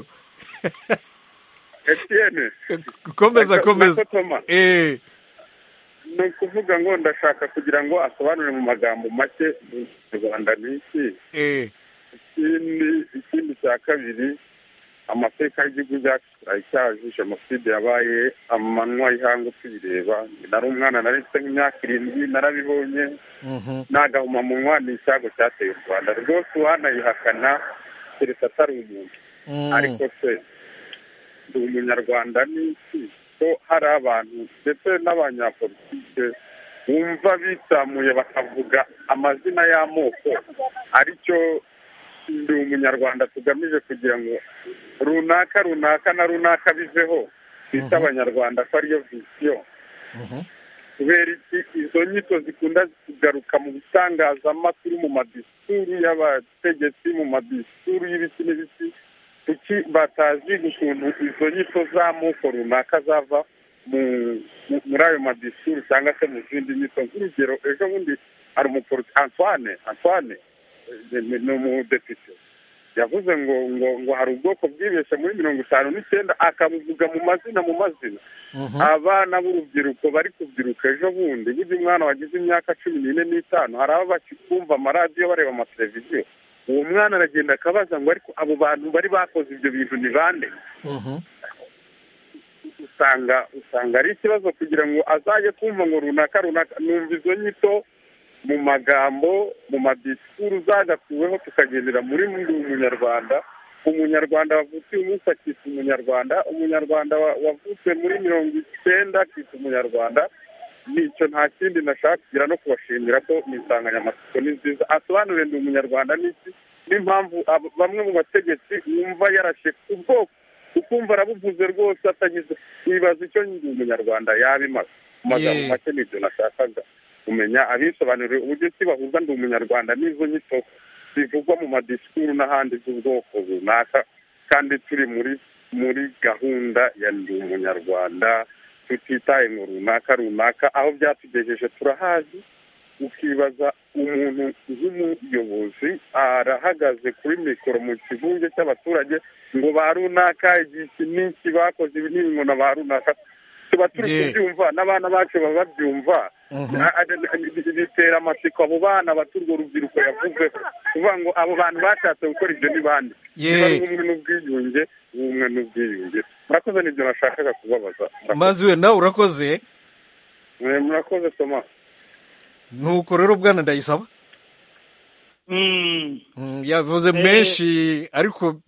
Etienne, komeza komeza. eh ni ukuvuga ngo ndashaka kugira ngo asobanure mu magambo make mu Rwanda ni iki. eh ikindi ikindi cya kabiri, amateka y'igihugu cyacu turayicyaje, jenoside yabaye amanywa y'ihanga tuyireba. nari umwana, nari mfite nk'imyaka irindwi, narabibonye nagahuma munwa. ni icyago cyateye u Rwanda rwose, wanayihakana keretse atari umuntu. ariko se ndi umunyarwanda ni iki? ko hari abantu ndetse n'abanyapolitike bumva bitamuye bakavuga amazina y'amoko, aricyo ndi umunyarwanda tugamije kugira ngo runaka runaka na runaka biveho, bita abanyarwanda ko ariyo visiyo. kubera iki izo nyito zikunda kugaruka mu bitangazamakuru, mu madisikuru y'abategetsi, mu madisikuru y'ibiti n'ibiti? kuki batazi ukuntu izo nyito z'amoko runaka zava muri ayo madisikuru cyangwa se mu zindi nyito? nk'urugero, ejo bundi hari umupolisi Antoine Antoine ni umudepite, yavuze ngo ngo ngo hari ubwoko bwibeshye muri mirongo itanu n'icyenda, akabuvuga mu mazina mu mazina. abana b'urubyiruko bari kubyiruka ejo bundi, burya umwana wagize imyaka cumi n'ine n'itanu, hari abo bakumva amaradiyo bareba amateleviziyo. uwo mwana aragenda akabaza ngo ariko abo bantu bari bakoze ibyo bintu ni bande? usanga usanga ari ikibazo kugira ngo azajye kumva ngo runaka runaka. numva izo nyito mu magambo, mu madisikuru zagakuweho, tukagendera muri ndi umunyarwanda. umunyarwanda wavutse uyu munsi akita umunyarwanda, umunyarwanda wavutse muri mirongo icyenda akita umunyarwanda. nicyo, nta kindi nashaka kugira no kubashimira ko ni insanganyamatsiko ni nziza. asobanure ndi umunyarwanda n'iki, n'impamvu bamwe mu bategetsi wumva yarashe ku bwoko, ukumva arabuvuze rwose atagize, wibaza icyo ndi umunyarwanda yabimaze. mu magambo make nibyo nashakaga kumenya, abisobanurire uburyo ki bahuza ndi umunyarwanda n'izo nyito zivugwa mu madisikuru n'ahandi z'ubwoko runaka, kandi turi muri muri gahunda ya ndi umunyarwanda, tutitaye ngo runaka runaka. aho byatugejeje turahazi. ukibaza umuntu nk'umuyobozi arahagaze kuri mikoro mu kivunge cy'abaturage ngo ba runaka iki n'iki bakoze ibi n'ingo na ba runaka, tuba turi kubyumva, n'abana bacu baba babyumva. bitera amatsiko abo bana bato, urwo rubyiruko yavuze kuvuga ngo abo bantu bashatse gukora ibyo ni bande? niba ari ubumwe n'ubwiyunge, ubumwe n'ubwiyunge. murakoze, nibyo nashakaga kubabaza. maze we nawe urakoze. murakoze Thomas. nuko rero bwana Ndayisaba yavuze menshi, ariko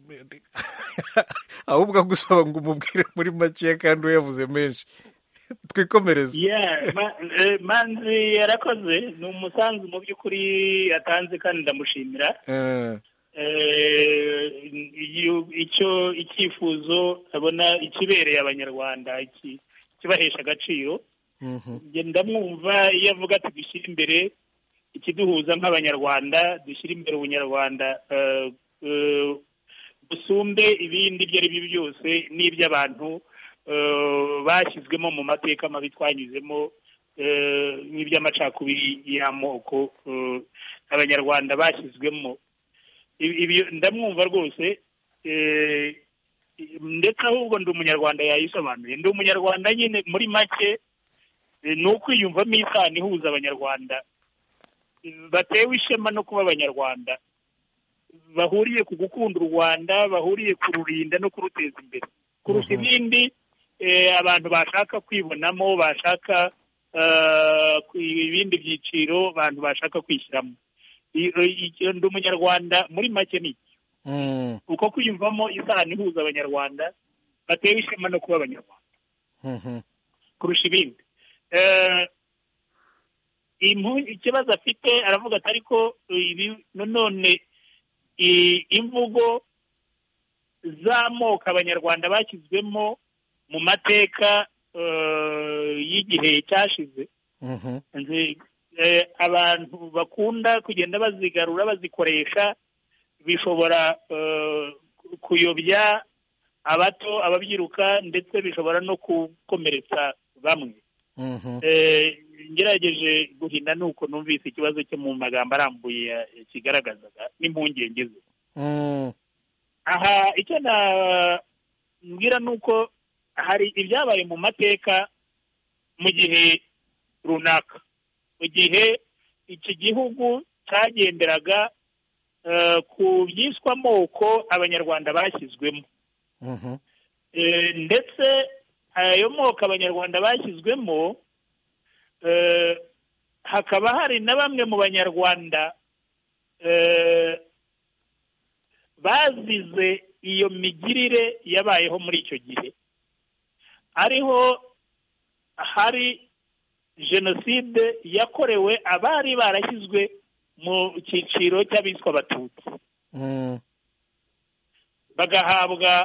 ahubwo agusaba ngo umubwire muri make kandi we yavuze menshi. twikomereze. manzi yarakoze, ni umusanzu mu by'ukuri yatanze kandi ndamushimira. icyo icyifuzo abona ikibereye abanyarwanda, kibahesha agaciro. ndamwumva iyo avuga ati dushyire imbere ikiduhuza nk'abanyarwanda dushyira imbere ubunyarwanda dusumbe ibindi ibyo ari byo byose n'iby'abantu bashyizwemo mu mateka mabi twanyuzemo n'iby'amacakubiri y'amoko abanyarwanda bashyizwemo. Ndamwumva rwose, ndetse ahubwo ndi umunyarwanda yayisobanuye. Ndi umunyarwanda nyine muri make ni ukwiyumvamo isano ihuza abanyarwanda batewe ishema no kuba abanyarwanda, bahuriye ku gukunda u Rwanda, bahuriye kururinda no kuruteza imbere kurusha ibindi abantu bashaka kwibonamo, bashaka ibindi byiciro abantu bashaka kwishyiramo. Ndi umunyarwanda muri make ni uko kwiyumvamo isano ihuza abanyarwanda batewe ishema no kuba abanyarwanda kurusha ibindi. Ikibazo afite aravuga ati ariko none imvugo z'amoko abanyarwanda bashyizwemo mu mateka y'igihe cyashize, abantu bakunda kugenda bazigarura bazikoresha, bishobora kuyobya abato, ababyiruka, ndetse bishobora no gukomeretsa bamwe. ngerageje guhina nuko numvise ikibazo cyo mu magambo arambuye kigaragazaga n'impungenge ze. Aha icyo nabwira nuko hari ibyabaye mu mateka mu gihe runaka, mu gihe iki gihugu cyagenderaga ku byiswa amoko abanyarwanda bashyizwemo, ndetse ayo moko abanyarwanda bashyizwemo hakaba hari na bamwe mu banyarwanda bazize iyo migirire yabayeho muri icyo gihe, ariho hari jenoside yakorewe abari barashyizwe mu cyiciro cy'abiswa abatutsi, bagahabwa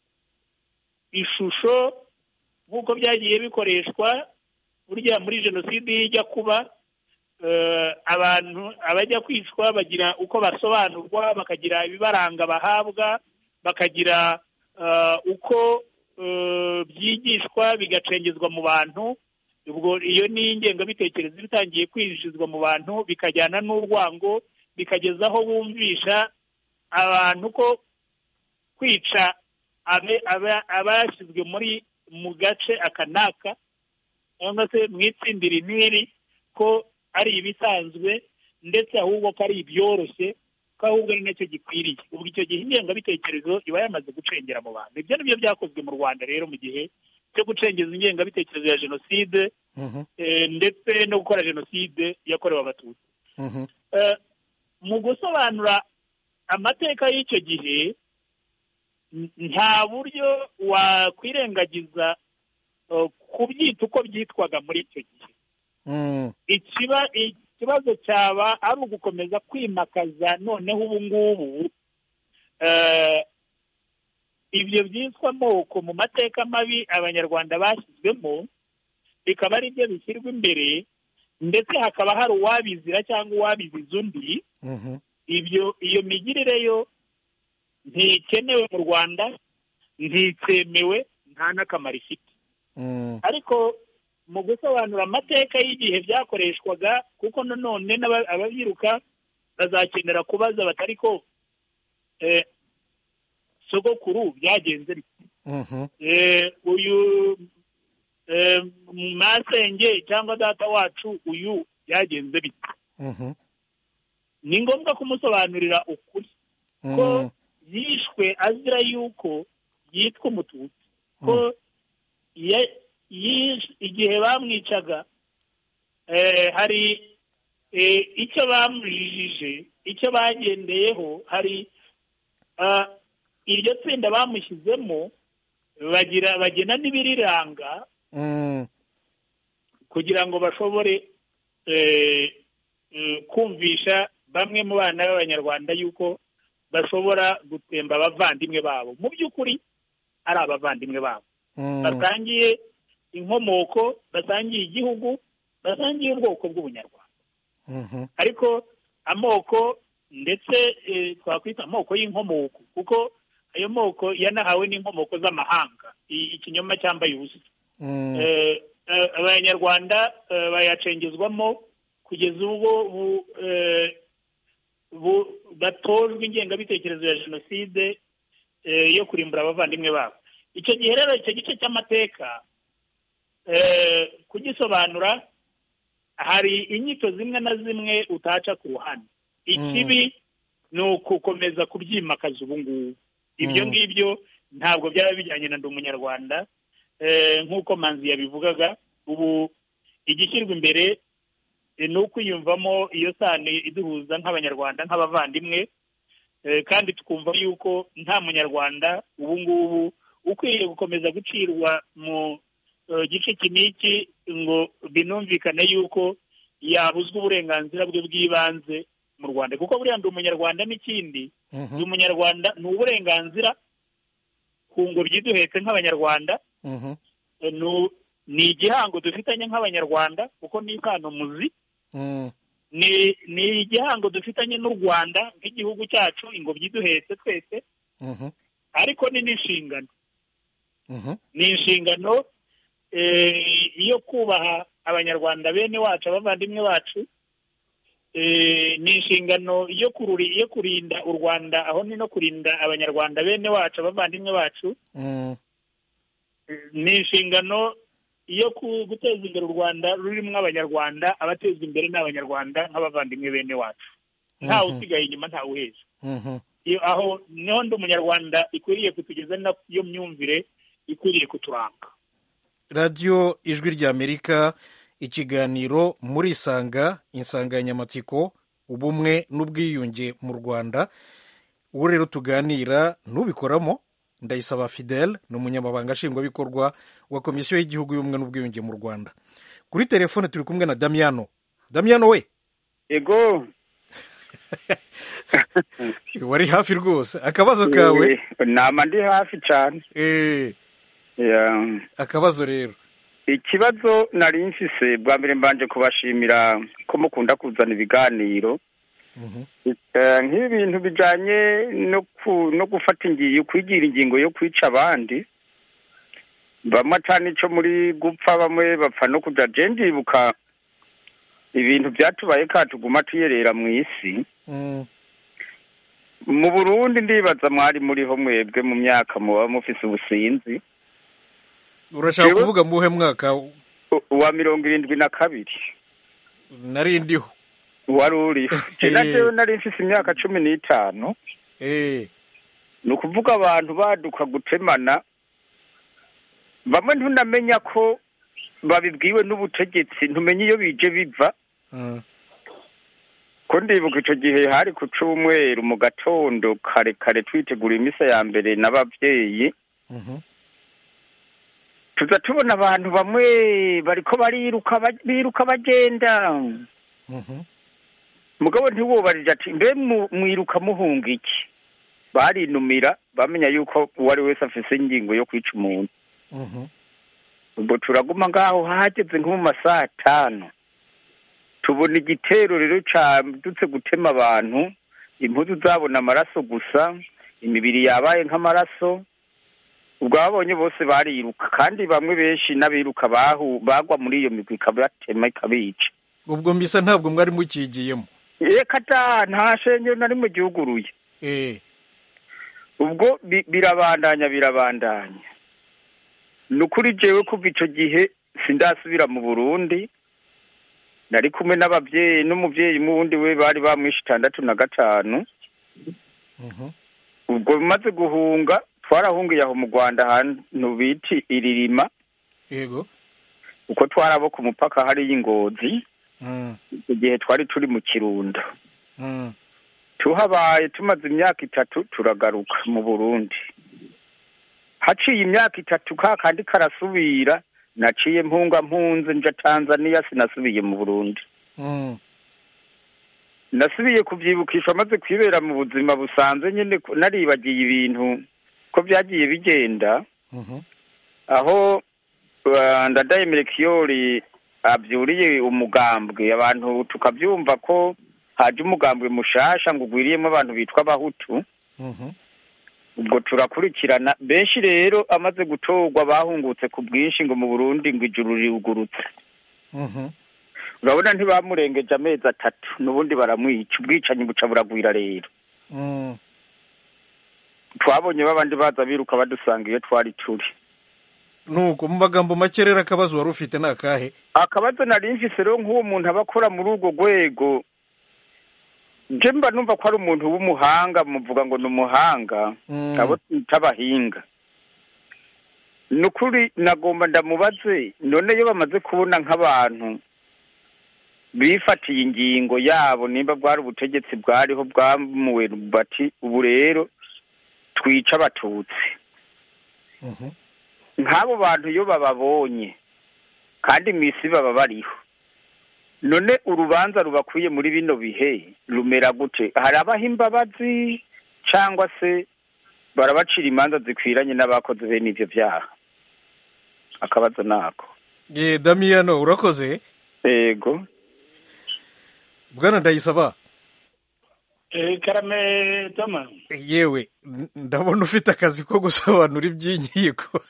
ishusho nk'uko byagiye bikoreshwa. Burya muri jenoside ijya kuba abantu abajya kwicwa bagira uko basobanurwa, bakagira ibibaranga bahabwa, bakagira uko byigishwa bigacengezwa mu bantu. Ubwo iyo ni ingengabitekerezo bitangiye kwinjizwa mu bantu, bikajyana n'urwango, bikageza aho bumvisha abantu ko kwica abashyizwe muri mu gace aka n'aka cyangwa se mu itsindiri n'iri ko ari ibisanzwe, ndetse ahubwo ko ari ibyoroshye, ko ahubwo ari nacyo gikwiriye. Ubwo icyo gihe ingengabitekerezo iba yamaze gucengera mu bantu. Ibyo ni byo byakozwe mu Rwanda rero mu gihe cyo gucengeza ingengabitekerezo ya jenoside ndetse no gukora jenoside yakorewe abatutsi. Mu gusobanura amateka y'icyo gihe nta buryo wakwirengagiza kubyita uko byitwaga muri icyo gihe. Ikibazo cyaba ari ugukomeza kwimakaza noneho ubu ngubu ibyo byitwa amoko mu mateka mabi abanyarwanda bashyizwemo, bikaba ari byo bishyirwa imbere, ndetse hakaba hari uwabizira cyangwa uwabiziza undi. Ibyo iyo migirire yo ntikenewe mu Rwanda, ntikemewe, nta n'akamaro ifite. Ariko mu gusobanura amateka y'igihe byakoreshwaga, kuko nanone ababyiruka bazakenera kubaza batari ko sogokuru byagenze bite, uyu masenge cyangwa data wacu uyu byagenze bite. Ni ngombwa kumusobanurira ukuri ko yishwe azira yuko yitwa umututsi, ko igihe bamwicaga hari icyo bamujijije, icyo bagendeyeho, hari iryo tsinda bamushyizemo, bagira bagena n'ibiriranga kugira ngo bashobore kumvisha bamwe mu bana b'abanyarwanda yuko bashobora gutemba abavandimwe babo, mu by'ukuri ari abavandimwe babo, basangiye inkomoko, basangiye igihugu, basangiye ubwoko bw'ubunyarwanda. ariko amoko ndetse twakwita amoko y'inkomoko kuko ayo moko yanahawe n'inkomoko z'amahanga ikinyoma cyambaye ubusa abanyarwanda bayacengezwamo kugeza ubwo batojwe ingengabitekerezo ya jenoside yo kurimbura abavandimwe babo. Icyo gihe rero icyo gice cy'amateka kugisobanura hari inyito zimwe na zimwe utaca ku ruhande. Ikibi ni ukukomeza kubyimakaza ubu ngubu. Ibyo ngibyo ntabwo byaba bijyanye na ndi umunyarwanda nk'uko Manzi yabivugaga. Ubu igishyirwa imbere ni ukwiyumvamo iyo sano iduhuza nk'abanyarwanda nk'abavandimwe, kandi tukumva yuko nta munyarwanda ubu ngubu ukwiriye gukomeza gucirwa mu gice iki n'iki ngo binumvikane yuko yabuzwa uburenganzira bwe bw'ibanze mu Rwanda, kuko buriya ndi umunyarwanda n'ikindi ndi umunyarwanda ni uburenganzira ku ngobyi duhetse nk'abanyarwanda, ni igihango dufitanye nk'abanyarwanda kuko ni isano muzi, ni igihango dufitanye n'u Rwanda nk'igihugu cyacu ingobyi duhetse twese, ariko ni n'inshingano ni inshingano yo kubaha abanyarwanda bene wacu abavandimwe bacu, ni inshingano yo kururi yo kurinda u Rwanda aho ni no kurinda abanyarwanda bene wacu abavandimwe bacu, ni inshingano iyo guteza imbere u Rwanda rurimo abanyarwanda, abateza imbere n'abanyarwanda nk'abavandimwe bene wacu, ntawe usigaye inyuma ntawe uheza. Aho niho ndi umunyarwanda ikwiriye kutugeza n'iyo myumvire ikwiriye kuturanga. radiyo ijwi ry'Amerika, ikiganiro muri isanga, insanganyamatsiko ubumwe n'ubwiyunge mu Rwanda. uwo rero tuganira n'ubikoramo Ndayisaba Fidèle ni umunyamabanga nshingwabikorwa wa komisiyo y'igihugu y'ubumwe n'ubwiyunge mu Rwanda. Kuri telefone turi kumwe na Damiano. Damiano we ego wari hafi rwose. Akabazo kawe? Nama ndi hafi cyane. Eh. Yeah. Akabazo rero. Ikibazo nari mfise bwa mbere mbanje kubashimira ko mukunda kuzana ibiganiro. Mhm. Eh nk'ibintu bijanye no no gufata ingiyo kwigira ingingo yo kwica abandi. Bamwe cyane ico muri gupfa bamwe bapfa no kuja je ndibuka ibintu byatubaye katuguma tuyerera mu isi. Mm. Mu Burundi ndibaza mwari muri ho mwebwe mu myaka muba mufise ubusinzi. Urashaka kuvuga muhe mwaka wa mirongo irindwi na kabiri? Nari ndiho. Wari uri. Jena jewe nari mfise imyaka cumi n'itanu. Eh. Ni ukuvuga abantu baduka gutemana, bamwe ntunamenya ko babibwiwe n'ubutegetsi, ntumenye iyo bije biva. Mm. Ko ndibuka icyo gihe hari ku Cyumweru mu gatondo kare kare twitegura imisa ya mbere n'abavyeyi. Mhm. Tuza tubona abantu bamwe bariko bariruka biruka bagenda. Mhm. Mugabo ntiwobarije ati mbe mwiruka muhunga iki? Barinumira bamenya yuko uwari wese afise ingingo yo kwica umuntu. Mhm. Ubwo turaguma ngaho hageze nko mu masaha atanu. Tubona igitero rero cyadutse gutema abantu, impuzu zabona amaraso gusa, imibiri yabaye nk'amaraso. Ubwo babonye bose bariruka, kandi bamwe benshi n'abiruka bahu bagwa muri iyo migwi kabatema ikabica. Ubwo mbisa ntabwo mwari mukigiyemo? Eka ta nta shenge nari mu gihuguruye. Eh. Ubwo birabandanya birabandanya. Nukuri jewe kuva ico gihe sindasubira mu Burundi. Nari kumwe n'abavyeyi n'umuvyeyi muwundi we bari bamwishe itandatu na gatanu. Mhm. Ubwo bimaze guhunga twarahungiye aho mu Rwanda ahantu biti Iririma. Yego. Uko twarabo ku mupaka hari y'Ingozi. Mm. Igihe twari turi mu Kirundo. Mm. Tuhabaye tumaze imyaka itatu turagaruka mu Burundi. Haciye imyaka itatu ka kandi karasubira, naciye mpunga mpunze nja Tanzania sinasubiye mu Burundi. Mm. Nasubiye kuvyibukisha maze kwibera mu buzima busanzwe nyene naribagiye ibintu ko byagiye bigenda. Mhm. Aho uh, ndadaye Melchiori abyuriye umugambwe abantu tukabyumva ko haje umugambwe mushasha ngo ugwiriyemo abantu bitwa abahutu ubwo turakurikirana benshi rero amaze gutorwa bahungutse ku bwinshi ngo mu Burundi ngo ijuru riugurutse urabona ntibamurengeje amezi atatu n'ubundi baramwica ubwicanyi buca buragwira rero twabonye babandi baza biruka badusanga iyo twari turi nuko mu magambo make rero akabazo wari ufite nakahe akabazo nari mfise rero nk'uwo muntu abakora muri urwo rwego nje mba numva ko ari umuntu w'umuhanga muvuga ngo ni umuhanga abo tabahinga nukuri nagomba ndamubaze none iyo bamaze kubona nk'abantu bifatiye ingingo yabo nimba bwari ubutegetsi bwariho bwamuwe bati ubu rero twica abatutsi nk'abo bantu iyo bababonye kandi imisi baba bariho none urubanza rubakwiye muri bino bihe rumera gute hari abaha imbabazi cyangwa se barabacira imanza zikwiranye n'abakoze bene ivyo byaha akabazo nako ye Damiano urakoze yego bwana Ndayisaba eh karame Toma yewe ndabona ufite akazi ko gusobanura iby'inkiko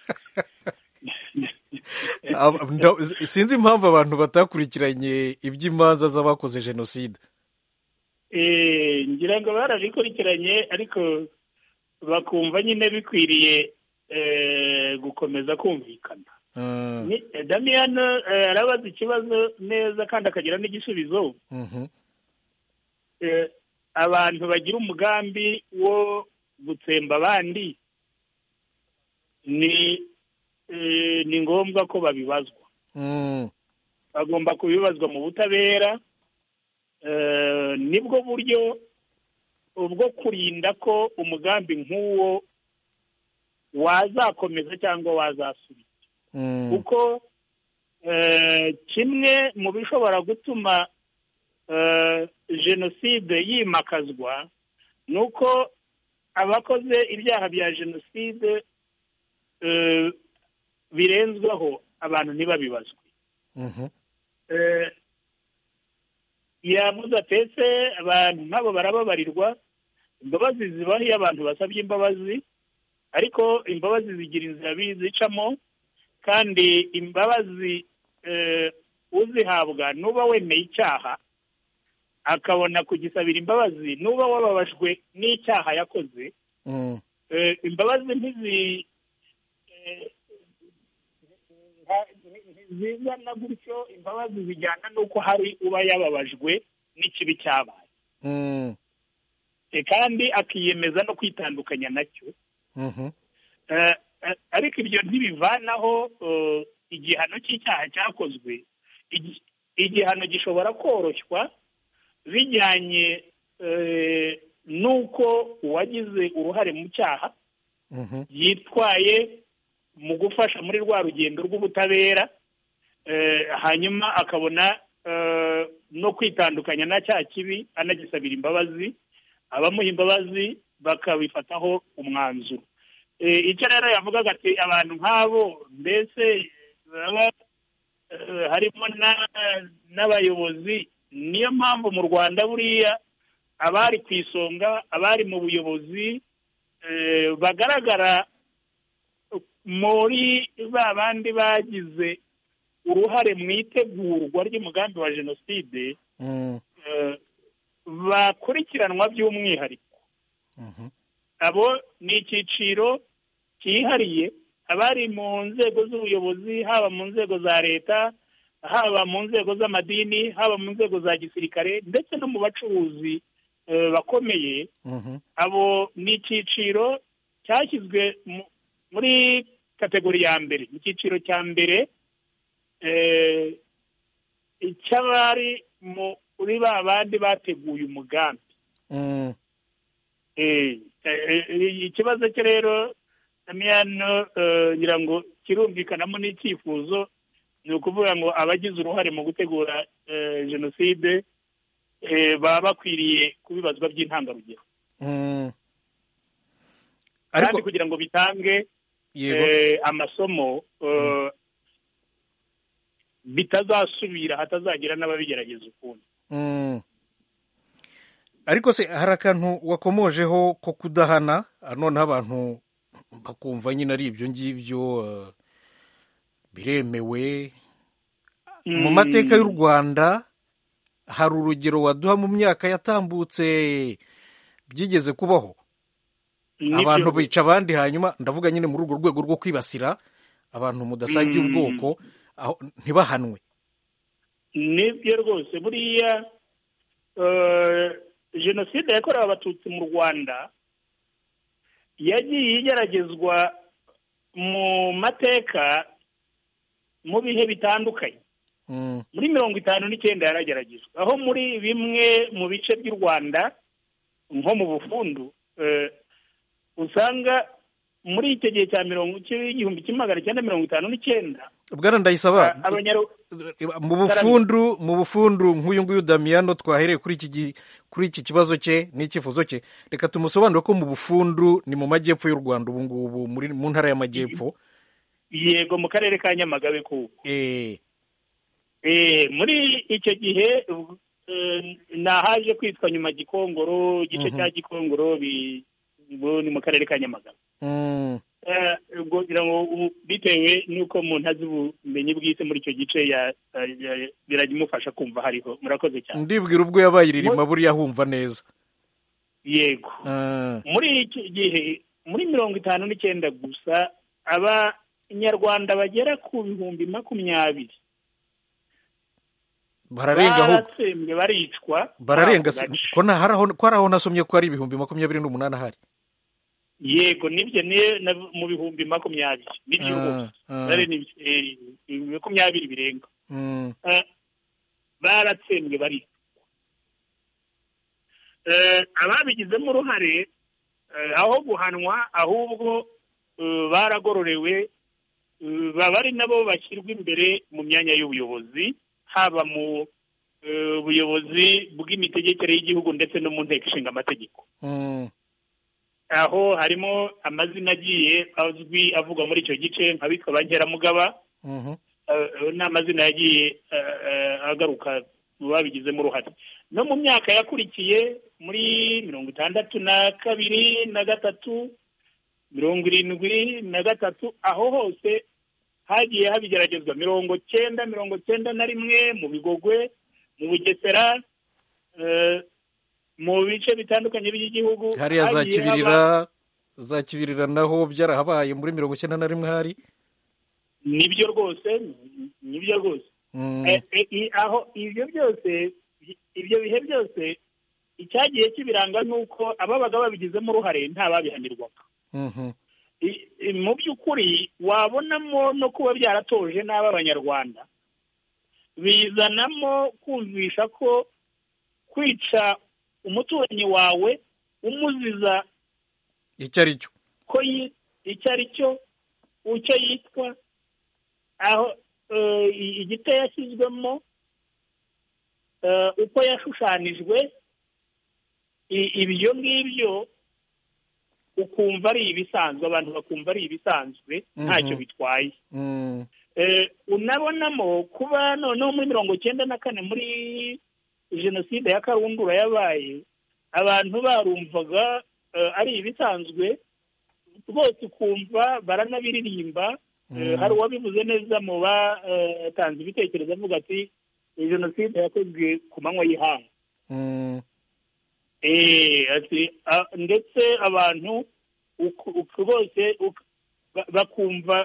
sinzi impamvu abantu batakurikiranye iby'imanza z'abakoze jenoside eh ngira ngo barabikurikiranye ariko bakumva nyine bikwiriye eh gukomeza kumvikana Damiano arabaza ikibazo neza kandi akagira n'igisubizo abantu bagira umugambi wo gutsemba abandi ni ni ngombwa ko babibazwa bagomba kubibazwa mu butabera nibwo buryo ubwo kurinda ko umugambi nk'uwo wazakomeza cyangwa wazasubira kuko kimwe mu bishobora gutuma jenoside yimakazwa ni uko abakoze ibyaha bya jenoside birenzweho abantu ntibabibazwe yavuze atetse abantu nk'abo barababarirwa imbabazi zibaho iyo abantu basabye imbabazi ariko imbabazi zigira inzira zicamo kandi imbabazi uzihabwa nuba wemeye icyaha akabona kugisabira imbabazi nuba wababajwe n'icyaha yakoze imbabazi ntizi zizana gutyo imbabazi zijyana n'uko hari uba yababajwe n'ikibi cyabaye kandi akiyemeza no kwitandukanya nacyo ariko ibyo ntibivanaho igihano cy'icyaha cyakozwe igihano gishobora koroshywa bijyanye n'uko uwagize uruhare mu cyaha yitwaye mu gufasha muri rwa rugendo rw'ubutabera hanyuma akabona no kwitandukanya na cya kibi anagisabira imbabazi abamuha imbabazi bakabifataho umwanzuro icyo rero yavugaga ati abantu nk'abo mbese harimo n'abayobozi niyo mpamvu mu Rwanda buriya abari ku isonga abari mu buyobozi bagaragara muri ba bandi bagize uruhare mu itegurwa ry'umugambi wa jenoside bakurikiranwa by'umwihariko abo ni icyiciro cyihariye abari mu nzego z'ubuyobozi haba mu nzego za leta haba mu nzego z'amadini haba mu nzego za gisirikare ndetse no mu bacuruzi bakomeye abo ni icyiciro cyashyizwe muri kategori ya mbere mu cyiciro cya mbere icy'abari muri ba bandi bateguye umugambi ikibazo cye rero Damiano ngira ngo kirumvikanamo n'icyifuzo ni ukuvuga ngo abagize uruhare mu gutegura jenoside baba bakwiriye kubibazwa by'intangarugero kandi kugira ngo bitange amasomo bitazasubira hatazagira n'ababigerageza ukundi. ariko se hari akantu wakomojeho ko kudahana noneho abantu bakumva nyine ari ibyo ngibyo biremewe. Mu mateka y'u Rwanda hari urugero waduha mu myaka yatambutse byigeze kubaho abantu bica abandi, hanyuma ndavuga nyine muri urwo rwego rwo kwibasira abantu mudasangiye ubwoko ntibahanwe? Nibyo rwose, buriya jenoside yakorewe abatutsi mu Rwanda yagiye igeragezwa mu mateka mu bihe bitandukanye. Muri mirongo itanu n'icyenda yarageragezwa, aho muri bimwe mu bice by'u Rwanda nko mu Bufundu usanga muri icyo gihe cya mirongo igihumbi kimwe magana cyenda mirongo itanu n'icyenda Bwana Ndayisaba, mu Bufundu mu Bufundu nk'uyu nguyu Damiano twahereye kuri iki kuri iki kibazo cye n'icyifuzo cye, reka tumusobanure ko mu Bufundu ni mu majyepfo y'u Rwanda ubu ngubu mu ntara y'amajyepfo. Yego, mu karere ka Nyamagabe kuko eh eh muri icyo gihe nahaje kwitwa nyuma Gikongoro, igice cya Gikongoro ni mu karere ka Nyamagabe. ubwo kugira ngo bitewe n'uko umuntu azi ubumenyi bw'isi muri icyo gice biragimufasha kumva hariho. Murakoze cyane. Ndibwira ubwo yabaye iririma buriya humva neza. Yego, muri iki gihe muri mirongo itanu n'icyenda gusa abanyarwanda bagera ku bihumbi makumyabiri bararenga aho baratsembwe baricwa. Bararenga ko na haraho ko araho nasomye ko ari ibihumbi makumyabiri n'umunani ahari. Yego, nibyo ni mu bihumbi makumyabiri nibyo rwose ari ni makumyabiri birenga. Baratsembwe bari ababigizemo uruhare aho guhanwa ahubwo baragororewe, baba ari nabo bashyirwa imbere mu myanya y'ubuyobozi, haba mu buyobozi bw'imitegekere y'igihugu ndetse no mu nteko ishinga amategeko. Aho harimo amazina agiye azwi avugwa muri icyo gice nk'abitwa ba Nkeramugaba. Ni amazina yagiye agaruka mu babigizemo uruhare. No mu myaka yakurikiye muri mirongo itandatu na kabiri na gatatu mirongo irindwi na gatatu aho hose hagiye habigeragezwa. Mirongo cyenda mirongo cyenda na rimwe mu Bigogwe, mu Bugesera, mu bice bitandukanye by'igihugu. Hariya za Kibirira za Kibirira naho byarahabaye muri mirongo cyenda na rimwe hari. Nibyo rwose, nibyo rwose. Aho ibyo byose ibyo bihe byose icyagiye kibiranga nuko ababaga babigizemo uruhare nta babihanirwaga. Mu by'ukuri wabonamo no kuba byaratoje n'aba Abanyarwanda bizanamo kumvisha ko kwica umuturanyi wawe umuziza icyo ari cyo ko icyo ari cyo ucyo yitwa, aho igite yashyizwemo, uko yashushanijwe, ibyo ngibyo ukumva ari ibisanzwe, abantu bakumva ari ibisanzwe ntacyo bitwaye. Unabonamo kuba noneho muri mirongo cyenda na kane muri jenoside ya Karundura yabaye, abantu barumvaga ari ibisanzwe bose, ukumva baranabiririmba. Hari uwabivuze neza mu batanze ibitekerezo avuga ati jenoside yakozwe ku manywa y'ihanga. Ndetse abantu bose bakumva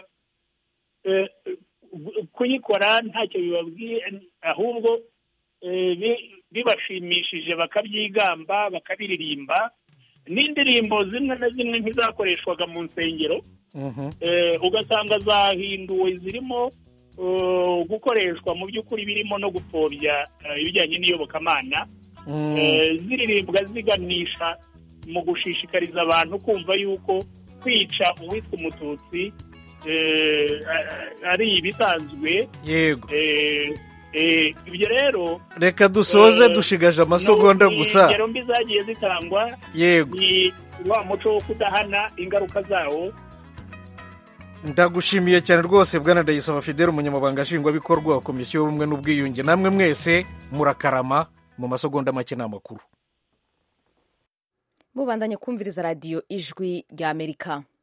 kuyikora ntacyo bibabwiye, ahubwo bibashimishije bakabyigamba bakabiririmba. N'indirimbo zimwe na zimwe nk'izakoreshwaga mu nsengero ugasanga zahinduwe, zirimo gukoreshwa mu by'ukuri birimo no gupfobya ibijyanye n'iyobokamana, ziririmbwa ziganisha mu gushishikariza abantu kumva yuko kwica uwitwa umututsi ari ibisanzwe. Yego, ibyo rero reka dusoze dushigaje amasegonda gusa. Ingero mbi zagiye zitangwa. Yego, ni wa muco wo kudahana ingaruka zawo. ndagushimiye cyane rwose bwana Ndayisaba Fidele umunyamabanga nshingwabikorwa wa komisiyo y'ubumwe n'ubwiyunge. namwe mwese murakarama. mu masegonda make n'amakuru mubandanye kumviriza radiyo ijwi ry'Amerika.